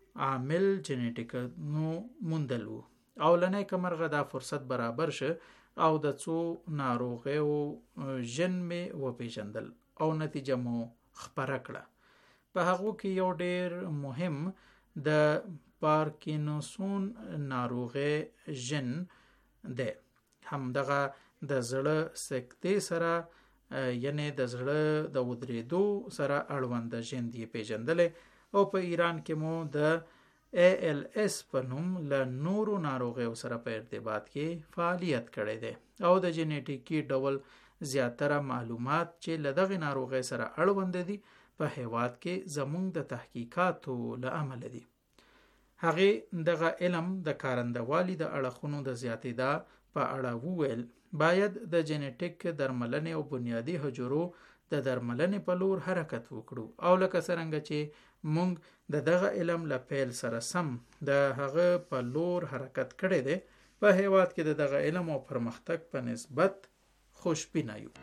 عامل جنیټیک نو موندل وو. او لنې کمرغه دا فرصت برابر شه او د څو ناروغیو ژن مې وپیژندل او نتیجه مو خپره کړه. په هغو کې یو ډیر مهم د پارکینسون ناروغي ژن ده. همدغه د زړه سکتې سره یعنی د زړه د ودرېدو سره اړوند ژن دی پیژندل او په ایران کې مو د ALS په نوم له نورو ناروغیو سره په ارتباط کې فعالیت کړی دی او د جنیټیکي ډول زیاتره معلومات چې له دغه ناروغۍ سره اړوند دي په هیواد کې زموږ د تحقیقاتو له امله دي. هغه دغه علم د کارندوالي د اړخونو د زیاتېدا په اړه وویل باید د جنیټیک درملنې او بنیادی حجرو د درملنې په لور حرکت وکړو او لکه څنګه چې مونږ د دغه علم له پیل سره سم د هغه په لور حرکت کړی دی په هیواد کې د دغه علم او پرمختګ په نسبت خوشبینه یو.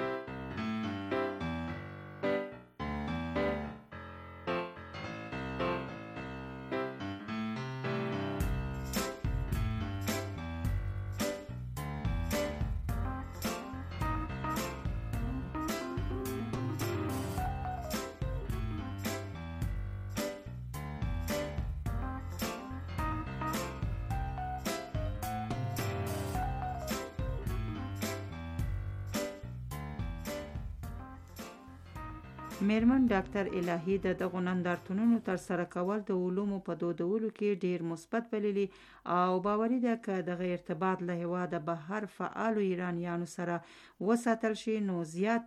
میرمن ډاکټر الهی د دغو نندارتونونو تر سره کول د علومو په دودولو کې ډیر مثبت بللی او باوري ده که دغه ارتباط له هیواده بهر فعالو ایرانیانو سره وساتل شي نو زیات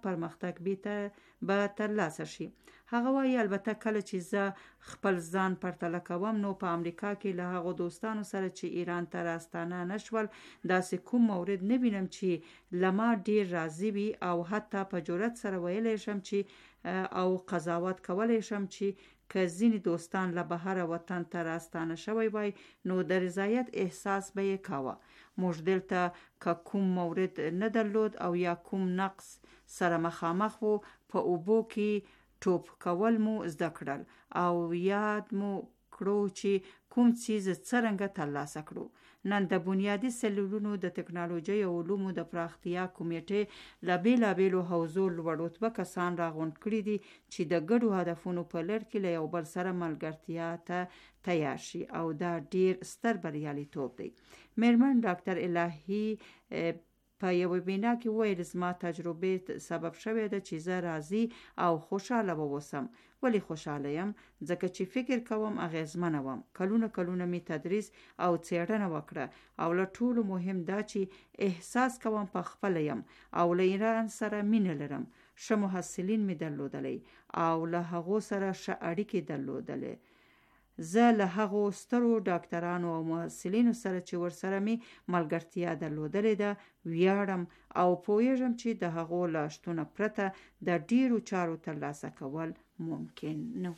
پرمختګ به ترلاسه شي. هغه وایي البته کله چې زه خپل ځان پرتله کوم نو په امریکا کې له هغو دوستانو سره چې ایران ته راستانه نشول داسې کوم مورد نه وینم چې لما ډیر راضي وي او حتی په جرأت سره ویلی شم چې او قضاوت کولی شم چې که ځینې دوستان له بهره وطن ته راستانه شوی وای نو د رضایت احساس به یې کاوه. موږ دلته که کوم مورد نه درلود او یا کوم نقص سره مخامخ وو په اوبو کې ټوپ کول مو زده کړل او یاد مو کړو چې کوم څیز څرنګه ترلاسه کړو. نن د بنیادی سلولونو د ټکنالوژي او علومو د پراختیا کمیټې له بیلابیلو حوزو لوړ رتبه کسان راغونډ کړي دي چې د ګډو هدفونو په لړ کې له یو بل سره ملګرتیا ته تیار شي او دا ډیر ستر بریالیتوب دی. میرمن ډاکټر الهی په یو وینا کې ویل زما تجربه سبب شوی ده چې زه راضي او خوشاله ووسم. ولی خوشاله یم ځکه چې فکر کوم اغیزمنه وم. کلونه می تدریس او څیړنه وکړه او له ټولو مهم دا چې احساس کوم په خپل یم او له ایران سره مینه لرم. ښه محصلین می درلودلی او له هغو سره ښه اړیکې درلودلې. زه له هغو سترو ډاکټرانو او محصلینو سره چې ورسره می ملګرتیا درلودلې ده ویاړم او پوهیږم چې د هغو له شتونه پرته د ډیرو چارو ترلاسه کول ممکن نه.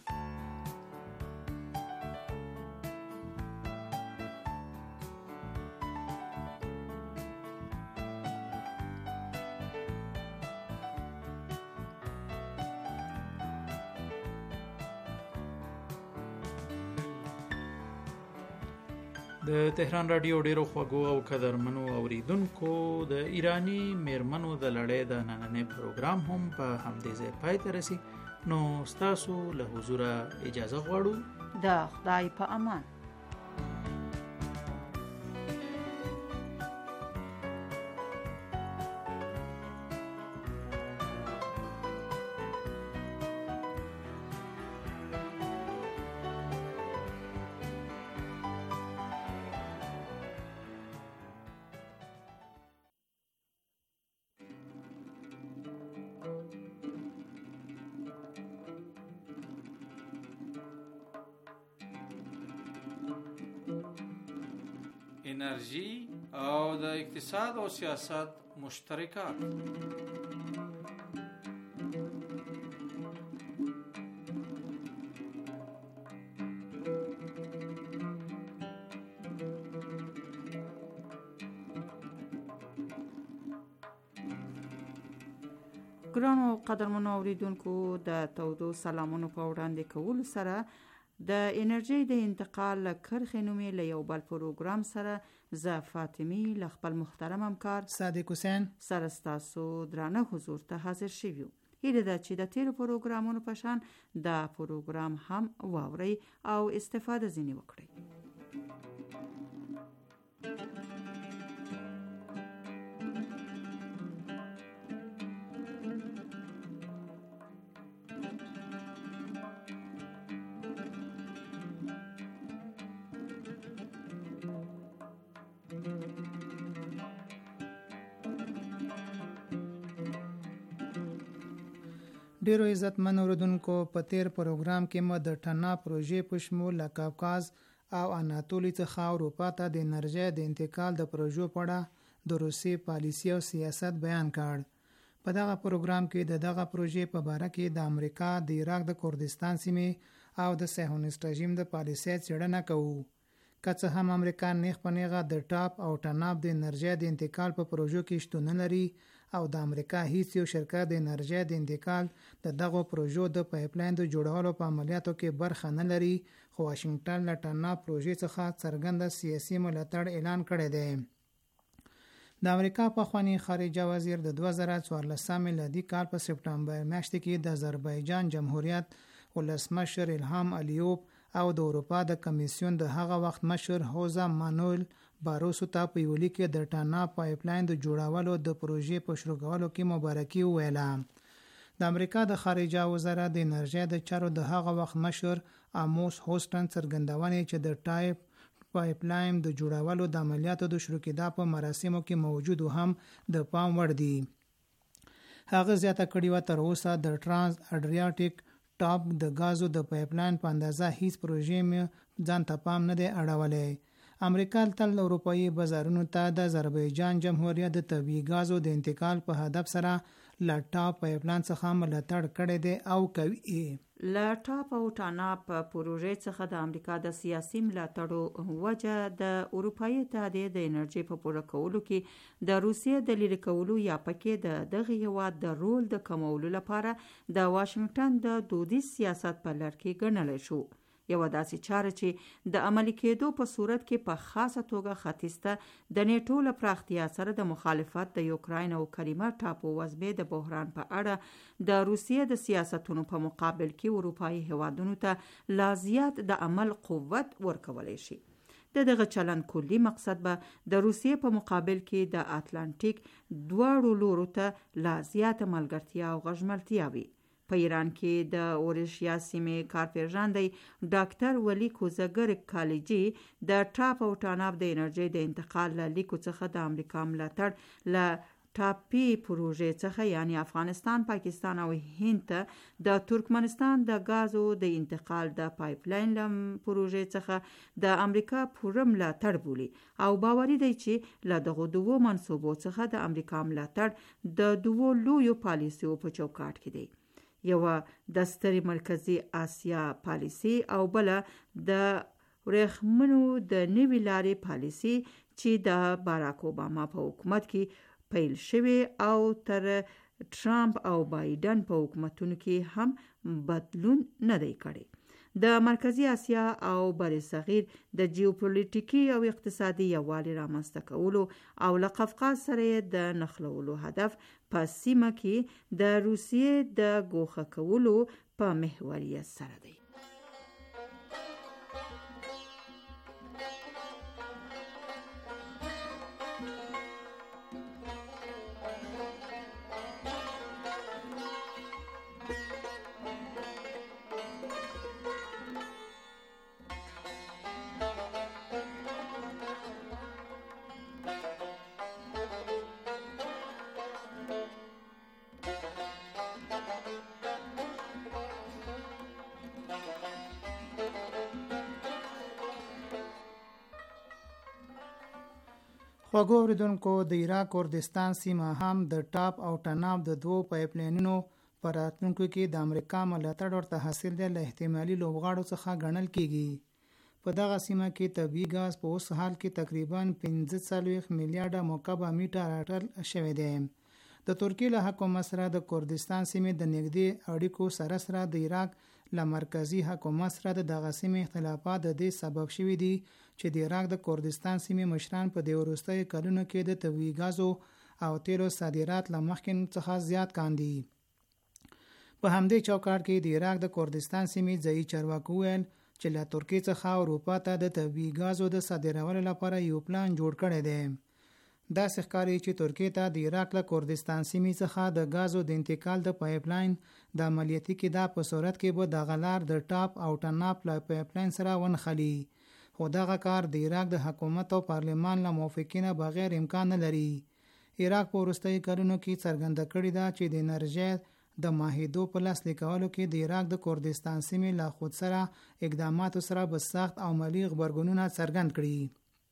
د تهران رادیو ډیرو خوږو او قدرمنو اوریدونکو د ایرانی میرمنو د لړۍ د نننې پروګرام هم په همدې ځای پای ته رسي. نو ستاسو له حضوره اجازه غواړو. د خدای په امان. انرژي او د اقتصاد او سیاست مشترکات. ګرانو قدرمنو اوریدونکو د تودو سلامونو په وړاندې کولو سره د انرژي د انتقال له کرښې نومې له یو بل پروګرام سره زه فاطمی له خپل محترم همکار صادق حسین سره ستاسو درانه حضور ته حاضر شویو. هیله ده چې د تیرو پروګرامونو په شان دا پروګرام هم واورئ او استفاده ځینې وکړئ. ډیرو عزتمن اوریدونکو، په تیر پروګرام کې مو د ټنا پروژې په شمول له کاوکاز او اناتولي څخه اروپا ته د انرژي د انتقال د پروژو په اړه د روسي پالیسي او سیاست بیان کړ. په دغه پروګرام کې دغه پروژې په باره کې د امریکا د عراق د کردستان سیمې او د صهیونیست رژیم د پالیسۍ څېړنه کوو. که څه هم امریکا نیغ په نیغه د ټاپ او ټناب د انرژي د انتقال په پروژو کې شتون نه لري او د امریکا هیڅ یو شرکت د انرژي د انتقال د دغه پروژو د پایپلاین د جوړولو په عملیاتو کې برخه نه لري، خو واشنگټن له ټناب پروژې څخه څرګند سیاسي ملاتړ اعلان کړی دی. د امریکا پخوانی خارجه وزیر د 2014 میلادي کال په سپټمبر میاشت کې د آذربایجان جمهوریت ولسمشر الهام الیوب او د اروپا د کمیسیون د هغه وخت مشر حوزه مانویل باروسو ته په یو لیک د ټانا پایپلاین د جوړولو د پروژې په شروع کولو کې مبارکي وویله. د امریکا د خارجه وزارت د انرژي د چارو د هغه وخت مشر اموس هوسټن څرګندونې چې د ټایپ پایپلاین د جوړولو د عملیاتو د شروع کېدا په مراسمو کې موجود هم د پام وړ دي. هغه زیاته کړې و تر اوسه د ترانس اډریاټیک ټاپ د غازو د پایپلاین په اندازه هیڅ پروژې مې ځان ته پام نه دی اړولی. امریکا تل اروپایي بازارونو ته د آذربایجان جمهوریت د طبیعي غازو د انتقال په هدف سره له ټاپ پایپلاین څخه ملاتړ کړی دی او کوي. له ټاپ او ټاناپ پروژې څخه د امریکا د سیاسي ملاتړو وجه د اروپایي اتحادیې د انرژي په پوره کولو کې د روسیې د لرې کولو یا پکې د دغه هیواد د رول د کمولو لپاره د واشنگټن د دودیز سیاست په لړ کې ګڼلی شو. یوه داسې چاره چې د عملي کېدو په صورت کې په خاصه توګه ختیځ ته د نیټو له پراختیا سره د مخالفت د یوکراین او کریمه ټاپو وزبې د بحران په اړه د روسیې د سیاستونو په مقابل کې اروپایي هیوادونو ته لا زیات د عمل قوت ورکولی شي. د دغه چلند کلی مقصد به د روسیې په مقابل کې د اتلانتیک دواړو لورو ته لا زیات ملګرتیا او غږملتیا وي. په ایران کې د اورشیا سیمې کارپېژندی ډاکټر ولی کوزګر کالجی د ټاپ او ټاناب د انرژي د انتقال له لیکو څخه د امریکا ملاتړ له ټاپي پروژې څخه یعنی افغانستان، پاکستان او هند ته د ترکمنستان د غازو د انتقال د پایپلاین لم پروژې څخه د امریکا پوره ملاتړ بولي او باوري دی چې له دغه دوو منصوبو څخه د امریکا ملاتړ د دوو لویو پالیسیو په چوکاټ کې دی. یوه د سترې مرکزی آسیا پالیسی او بله د ورېښمینو د نوې لارې پالیسی چې د باراک اوباما په حکومت کې پیل شوی او تر ټرامپ او بایدن په حکومتونو کې هم بدلون نه دی کړی. د مرکزی آسیا او بر صغیر د جیوپولیټیکي او اقتصادي یووالي رامنځته کولو او له قفقاز سره د نښلولو هدف په سیمه کې د روسیې د ګوښه کولو په محوریت سره دی. خوږو اوریدونکو، د عراق کردستان سیمه هم د ټاپ او ټناب د دوو پایپلاینونو په راتلونکو کې د امریکا ملاتړ ورته حاصل دی له احتمالي لوبغاړو څخه ګڼل کېږي. په دغه سیمه کې طبیعي ګاز په اوس حال کې تقریبا 45 میلیارډه مکعب میټر اټکل شوی دی. د ترکیې له حکومت سره د کردستان سیمې د نږدې اړیکو سره د عراق له مرکزی حکومت سره د دغه سیمې اختلافات د دې سبب شوي دي چې د عراق د کردستان سیمې مشران په دې وروستیو کلونو کې د طبیعي ګازو او تیلو صادرات له مخکې څخه زیات کاندي. په همدې چوکاټ کې د عراق د کردستان سیمې ځایي چارواکو ویل چې له ترکیې څخه اروپا ته د طبیعي ګازو د صادرولو لپاره یو پلان جوړ کړی دی. داسې ښکاري چې ترکیې ته د عراق له کردستان سیمې څخه د ګازو د انتقال د پایپ لاین د عملیاتي کېدا په صورت کې به دغه لار د ټاپ او ټناپ له پایپ لاین سره ونښلي، خو دغه کار د عراق د حکومت او پارلمان له موافقې نه بغیر امکان نه لري. عراق په وروستیو کلونو کې څرګنده کړې ده چې د انرژۍ د معاهدو په لاسلیک کولو کې د عراق د کردستان سیمې له خود سره اقداماتو سره به سخت او مالي غبرګونونه څرګند کړي.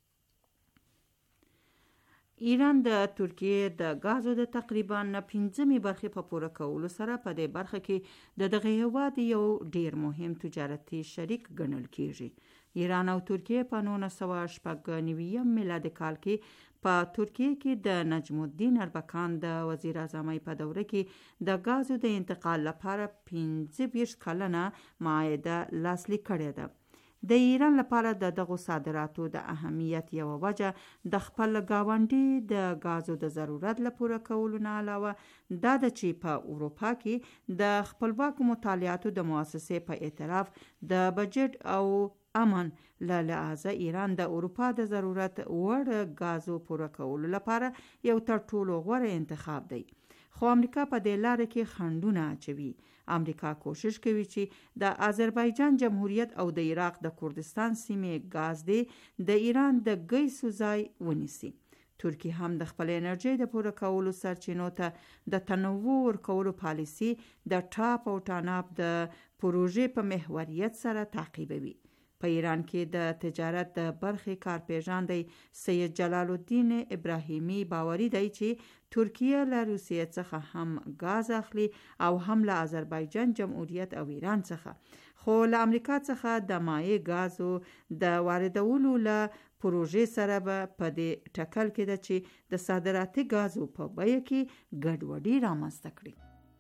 ایران د ترکیې د غازو د تقریبا 15 برخې په پوره کولو سره په دې برخه کې د دغه هیواد یو ډیر مهم تجارتي شریک ګڼل کیږي. ایران او ترکیې په 1996 میلادي کال کې په ترکیې کې د نجم الدین اربکان د وزیر اعظمۍ په دوره کې د غازو د انتقال لپاره 25 کلنه معاهده لاسلیک کړې ده. د ایران لپاره د دغو صادراتو د اهمیت یو وجه د خپل گاونډي د غازو د ضرورت لپاره کولو نه علاوه دا د چې په اروپا کې د خپلواکو مطالعاتو د مؤسسې په اعتراف د بجټ او امن له لحاظه ایران د اروپا د ضرورت وړ غازو پوره کولو لپاره یو تر ټولو غوره انتخاب دی. خو امریکا په دې لاره کې خنډونه اچوي. امریکا کوشش کوي چې د آذربایجان جمهوریت او د عراق د کردستان سیمې غاز دی د ایران د ګیسو ځای ونیسي. ترکیه هم د خپل انرژي د پوره کولو سرچینو ته د تنوع ورکولو پالیسی د ټاپ او ټاناپ د پروژې په محوریت سره تعقیبوي. په ایران کې د تجارت د برخې کارپیژان سید جلال الدین ابراهیمی باوري دی چې ترکیه له روسیې څخه هم غاز اخلي او هم له آذربایجان جمهوریت او ایران څخه، خو له امریکا څخه د مایع غازو د واردولو له پروژې سره به په دې ټکل کې ده چې د صادراتي غازو په بیه کې ګډوډي رامنځته کړي.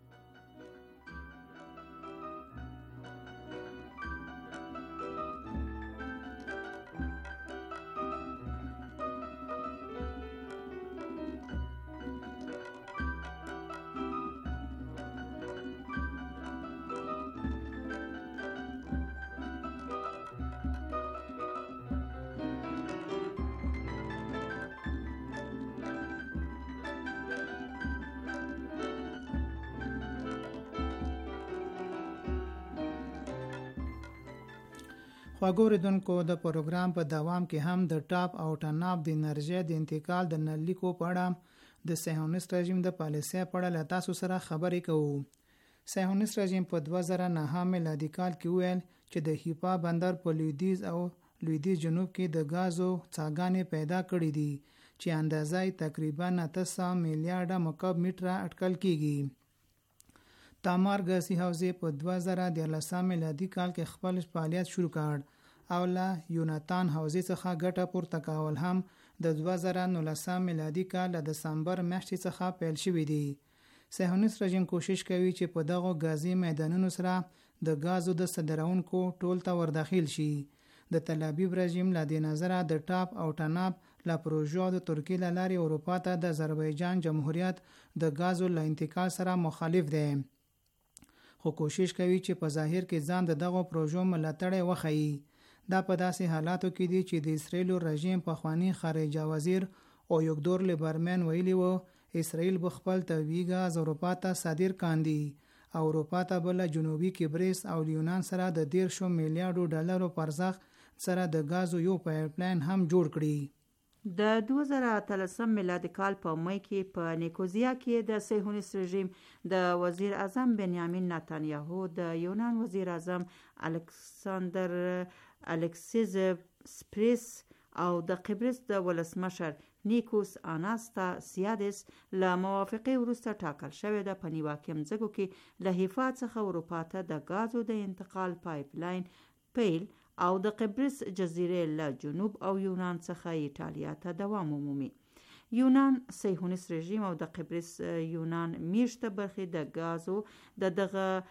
خواږه اوریدونکو، د پروګرام په دوام کې هم د ټاپ او ټناپ د انرژۍ د انتقال د نلیکو په اړه د صهیونیست رژیم د پالیسۍ په اړه له تاسو سره خبرې کوو. صهیونیست رژیم په 2009 میلادي کال کې ویل چې د حیفا بندر په لویدیځ او لویدیځ جنوب کې د غازو څاګانې پیدا کړې دي چې اندازه یې تقریبا 900 میلیارډ مکعب متره اټکل کیږي. تامار غازي حوزې په 2013 میلادي کال کې خپل فعالیت شروع کړ او له یوناتان حوزې څخه ګټه پورته کول هم د 2019 میلادي کال د دسمبر میاشتې څخه پیل شوی دی. صهیونیست رژیم کوشش کوي چې په دغه غازي میدانونو سره د غازو د صادرونکو ټول ته ورداخل شي. د تل ابیب رژیم له دې نظره د ټاپ او ټناپ لا پروژو د ترکیې له لارې اروپا ته د آذربایجان جمهوریت د غازو له انتقال سره مخالف دی، خو کوشش کوي چې په ظاهر کې ځان د دغه پروژو ملاتړ وښيي. دا په داسې حالاتو کې دي چې د اسرائیل رژیم پخوانی خارجه وزیر او یوګدور لیبرمن ویلي وو اسرائیل به خپل طبیعي غاز اروپا ته صادر کاندي او اروپا ته بل جنوبي کبریس او یونان سره د 10 میلیارډ ډالرو پرځخ سره د غازو یو پایپ لاین هم جوړ کړي. د 2013 میلادي کال په مای کې په نیکوزیا کې د صهیونیست رژیم د وزیر اعظم بنیامین نتانیاهو د یونان وزیر اعظم الکساندر الکسیز سپریس او د قبرس د ولسمشر نیکوس آناستاسیادس له موافقې وروسته ټاکل شوې ده په نیواکې مځکو کې له حیفا څخه اروپا ته د غازو د انتقال پایپ لاین پیل او د قبرس جزیرې له جنوب او یونان څخه ایټالیا ته دوام ومومي. یونان صهیونیست رژیم او د قبرس یونان میشته برخې د غازو دغه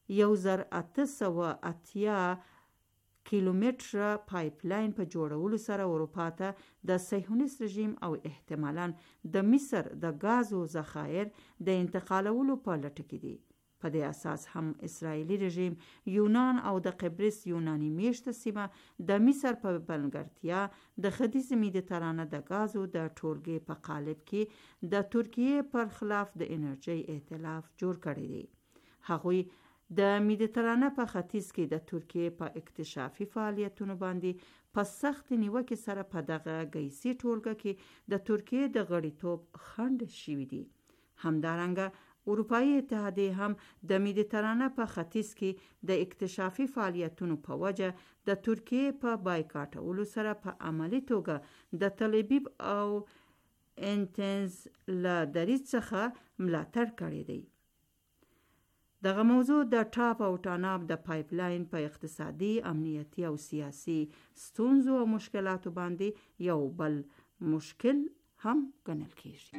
1880 کیلومتره پایپ لاین په جوړولو سره اروپا ته د صهیونیست رژیم او احتمالاً د مصر د غازو ذخایر د انتقالولو په لټه کې دي. په دې اساس هم اسرائیلي رژیم یونان او د قبرس یوناني میشته سیمه د مصر په بنګړتیا د ختیځ مدیترانه د غازو د ټولګې په قالب کې د ترکیې پر خلاف د انرژي ائتلاف جوړ کړی دی. هغوی د مدیترانه په ختیځ کې د ترکیې په اکتشافي فعالیتونو باندې په سخت نیوکې سره په دغه ګیسي ټولګه کې د ترکیې د غړیتوب خنډ شوي دي. همدارنګه اروپایي اتحادیه هم د مدیترانه په ختیځ کې د اکتشافي فعالیتونو په وجه د ترکیې په بایکاټولو سره په عملی توګه د تل ابیب او انتنز له دریځ څخه ملاتړ کړی دی. دغه موضوع د ټاپ او ټاناب د پایپ لاین په اقتصادي، امنیتي او سیاسي ستونزو او مشکلاتو باندې یو بل مشکل هم ګڼل کیږي.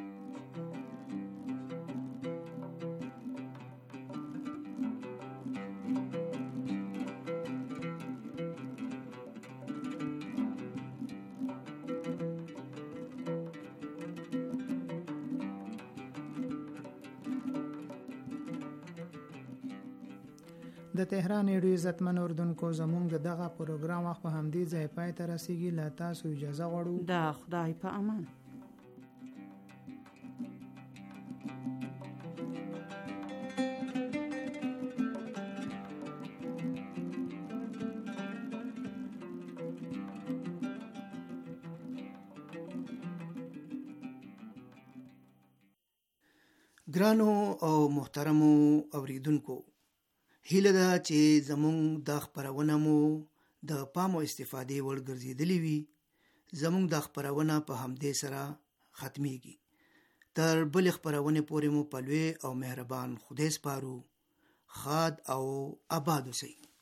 د تهران ډیرو عزتمن اردوونکو زموږ د دغه پروګرام وخت په همدې ځای پای ته رسیږي. له تاسو اجازه غواړو. د خدای په امان. ګرانو او محترمو اوریدونکو، هیله ده چې زموږ د خپرونه مو د پام او استفادې وړ ګرځېدلې وي. زموږ د خپرونه په همدې سره ختمیږي. تر بلې خپرونې پورې مو په لوی او مهربان خدای سپارو. خاد او آباد اوسئ.